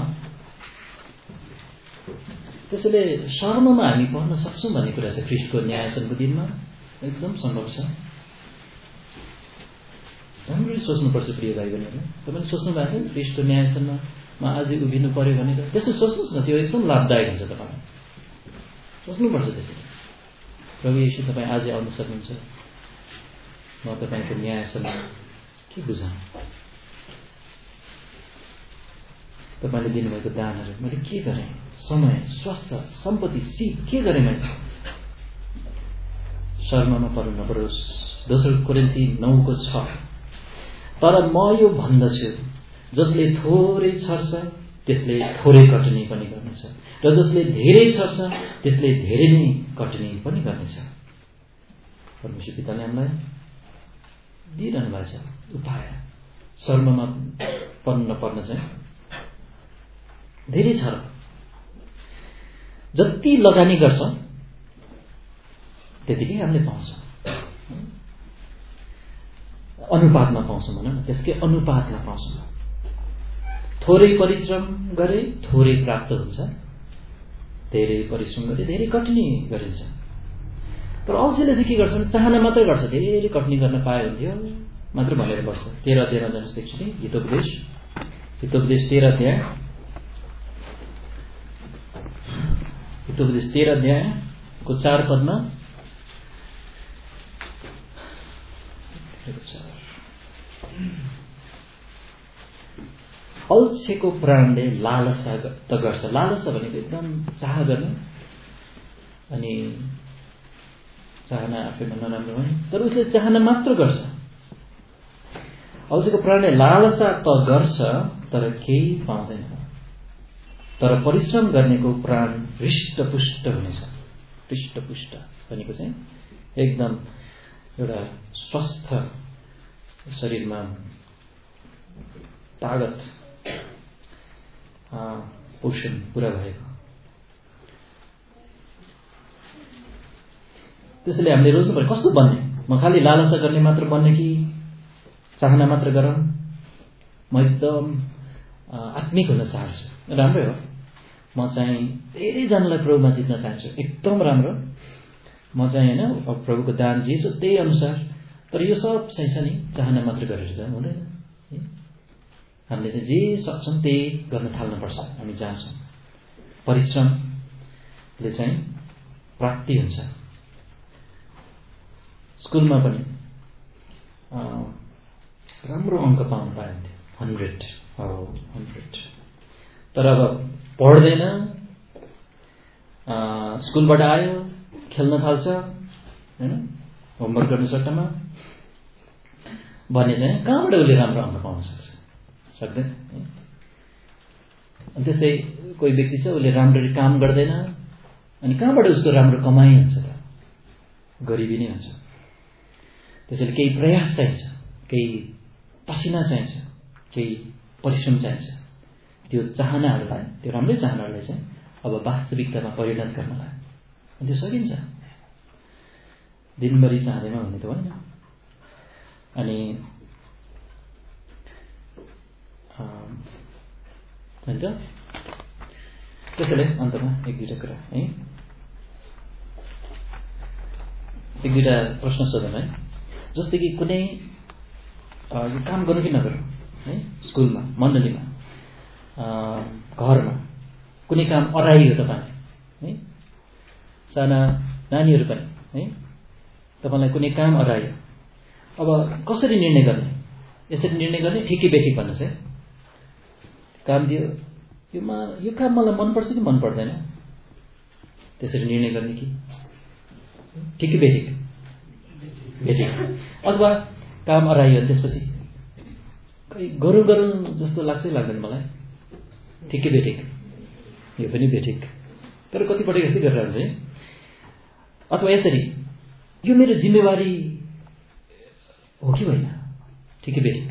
त्यसैले शर्ममा हामी पढ्न सक्छौँ भन्ने कुरा छ। ख्रीष्टको न्यायसनको दिनमा एकदम सम्भव छ। राम्ररी सोच्नुपर्छ प्रिय भाइ बहिनीहरू। तपाईँले सोच्नु भएको छ ख्रीष्टको न्यायसनमा अझै उभिनु पर्यो भनेर त्यसो सोच्नुहोस् न, त्यो एकदम लाभदायक हुन्छ। तपाईँलाई सोच्नुपर्छ त्यसरी। प्रभु येशू तपाईँ आजै आउन सक्नुहुन्छ, म तपाईँको न्यायसम्म के बुझाउँ। तपाईँले दिनुभएको दानहरू मैले के गरेँ, समय, स्वास्थ्य, सम्पत्ति, सिप के गरेँ मैले? शर्ममा पर्नु नपरोस्। 2 कोरिन्थी 9:6। तर म यो भन्दछु, जसले थोरै छर्छ त्यसले थोरै कटनी पनि गर्नेछ, र जसले धेरै छर्छ त्यसले धेरै नै कटनी पनि गर्नेछ। परमेश्वर पिताले हामीलाई दिइरहनु भएको छ उपाय। शर्ममा पर्नु नपर्न चाहिँ धेरै छ र जति लगानी गर्छ त्यतिकै हामीले पाउँछौँ। अनुपातमा पाउँछौँ भनौँ न, त्यसकै अनुपातमा पाउँछौँ। थोरै परिश्रम गरे थोरै प्राप्त हुन्छ, धेरै परिश्रम गरे धेरै कटनी गरिन्छ। तर अल्छीले चाहिँ के गर्छ भने चाहना मात्रै गर्छ, धेरै कटनी गर्न पाए हुन्थ्यो मात्र भनेर बस्छ। 13 जानुहोस् एकचोटि, हितोपदेश 13 अध्याय, हितोपदेश 13 अध्यायको 4 पदमा अल्छेको प्राणले लालसा त गर्छ। लालसा भनेको एकदम चाह गर्ने, अनि चाहना आफैमा नराम्रो होइन, तर उसले चाहना मात्र गर्छ। अल्छेको प्राणले लालसा त गर्छ तर केही पाउँदैन, तर परिश्रम गर्नेको प्राण हृष्टपुष्ट हुनेछ। हृष्टपुष्ट भनेको चाहिँ एकदम एउटा स्वस्थ शरीरमा तागत, पोषण पुरा भएको। त्यसैले हामीले रोज्नु पर्यो कस्तो बन्ने। म खालि लालसा गर्ने मात्र बन्ने कि चाहना मात्र गरौँ? म एकदम आत्मिक हुन चाहन्छु, राम्रै हो। म चाहिँ धेरैजनालाई प्रभुमा जित्न चाहन्छु, एकदम राम्रो। म चाहिँ होइन प्रभुको दान जे छ त्यही अनुसार। तर यो सब चाहिँ छ नि चाहना मात्र गरेर त हुँदैन। हामीले चाहिँ जे सक्छौँ त्यही गर्न थाल्नुपर्छ। हामी जान्छौँ, परिश्रमले चाहिँ प्राप्ति हुन्छ। स्कुलमा पनि राम्रो अङ्क पाउनु पायो भने 100। तर अब पढ्दैन, स्कुलबाट आयो खेल्न थाल्छ होइन, होमवर्क गर्ने सट्टामा भने चाहिँ कहाँबाट उसले राम्रो अङ्क पाउन सक्दैन। अनि त्यस्तै कोही व्यक्ति छ, उसले राम्ररी काम गर्दैन, अनि कहाँबाट उसको राम्रो कमाइ हुन्छ त? गरिबी नै हुन्छ। त्यसैले केही प्रयास चाहिन्छ, केही पसिना चाहिन्छ, केही परिश्रम चाहिन्छ। त्यो चाहनाहरूलाई, त्यो राम्रै चाहनाहरूलाई चाहिँ अब वास्तविकतामा परिणत गर्नलाई त्यो सकिन्छ। दिनभरि चाहँदैमा हुने त होइन। अनि होइन त्यसैले अन्तमा एक दुईवटा कुरा है, एक दुईवटा प्रश्न सोधौँ है। जस्तै कि कुनै यो काम गर्नु कि नगर्नु है, स्कुलमा, मण्डलीमा, घरमा कुनै काम अराइयो तपाईँले है, साना नानीहरू पनि है, तपाईँलाई कुनै काम अराइयो। अब कसरी निर्णय गर्ने? यसरी निर्णय गर्ने ठिकै बेठिक भन्नुहोस् है। काम दियो, यो काम मलाई मनपर्छ कि मन पर्दैन, त्यसरी निर्णय गर्ने कि ठिकै बेठिक? बेठिक। अथवा काम अराइयो त्यसपछि गरौँ जस्तो लाग्छ लाग्दैन मलाई, ठिकै बेठिक? यो पनि बेठिक, तर कतिपल्ट यस्तै गरेर हुन्छ है। अथवा यसरी, यो मेरो जिम्मेवारी हो कि होइन, ठिकै बेठिक?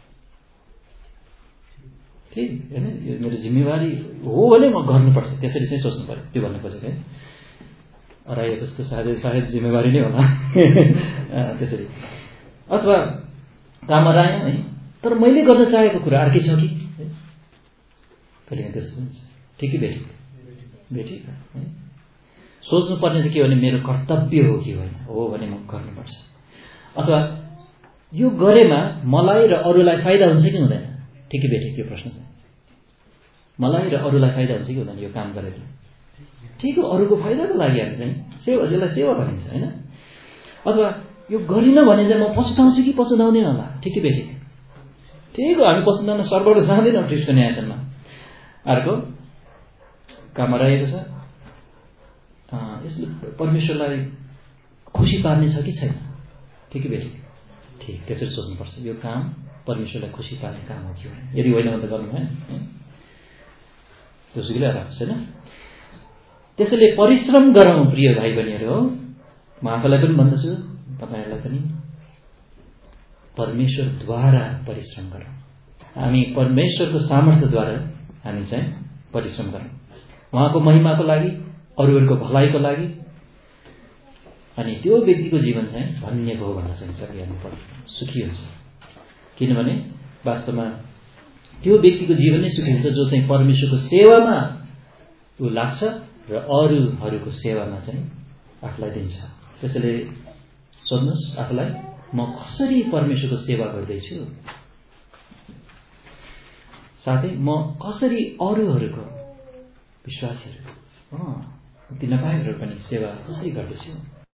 ठिक होइन, यो मेरो जिम्मेवारी हो भने म गर्नुपर्छ, त्यसरी चाहिँ सोच्नु पर्यो। त्यो भन्नु खोजेको है। अराइयो जस्तो सायद जिम्मेवारी नै होला त्यसरी। अथवा काम अराएँ है, तर मैले गर्न चाहेको कुरा अर्कै छ कि, कहिले त्यस्तो हुन्छ। ठिकै बेठिक? बेठिक है। सोच्नुपर्ने चाहिँ के हो भने मेरो कर्तव्य हो कि होइन, हो भने म गर्नुपर्छ। अथवा यो गरेमा मलाई र अरूलाई फाइदा हुन्छ कि हुँदैन, ठिकै बेठिक? यो प्रश्न चाहिँ मलाई र अरूलाई फाइदा हुन्छ कि हुँदैन यो काम गरेर? ठिक हो, अरूको फाइदाको लागि हामी चाहिँ यसलाई सेवा भनिन्छ होइन। अथवा यो गरिन भने चाहिँ म पछुताउँछु कि पछुताउँदैन होला, ठिकै बेठिक? ठिक हो, हामी पछुताउन सर्वबाट जाँदैनौँ ख्रीष्टको न्यायसम्म। अर्को काममा रहेको छ, यसले परमेश्वरलाई खुसी पार्ने छ कि छैन, ठिक बेली ठिक त्यसरी सोच्नुपर्छ। यो काम परमेश्वरलाई खुसी पार्ने काम हो कि होइन, यदि होइन भने त गर्नु भएन, जोसुकैले राख्छ छैन। त्यसैले परिश्रम गरौँ प्रिय भाइ बहिनीहरू हो, म आफूलाई पनि भन्दछु, तपाईँहरूलाई पनि परमेश्वरद्वारा परिश्रम गरौँ। हामी परमेश्वरको सामर्थ्यद्वारा हामी चाहिँ परिश्रम गरौँ, उहाँको महिमाको लागि, अरूहरूको भलाइको लागि। अनि त्यो व्यक्तिको जीवन चाहिँ धन्य हो भन्न सकिन्छ, सुखी हुन्छ। किनभने वास्तवमा त्यो व्यक्तिको जीवन नै सुखी हुन्छ जो चाहिँ परमेश्वरको सेवामा ऊ लाग्छ र अरूहरूको सेवामा चाहिँ आफूलाई दिन्छ। त्यसैले सोध्नुहोस् आफूलाई, म कसरी परमेश्वरको सेवा गर्दैछु, साथै म कसरी अरूहरूको विश्वासीहरू ती नपाएहरू पनि सेवा कसरी गर्दैछु।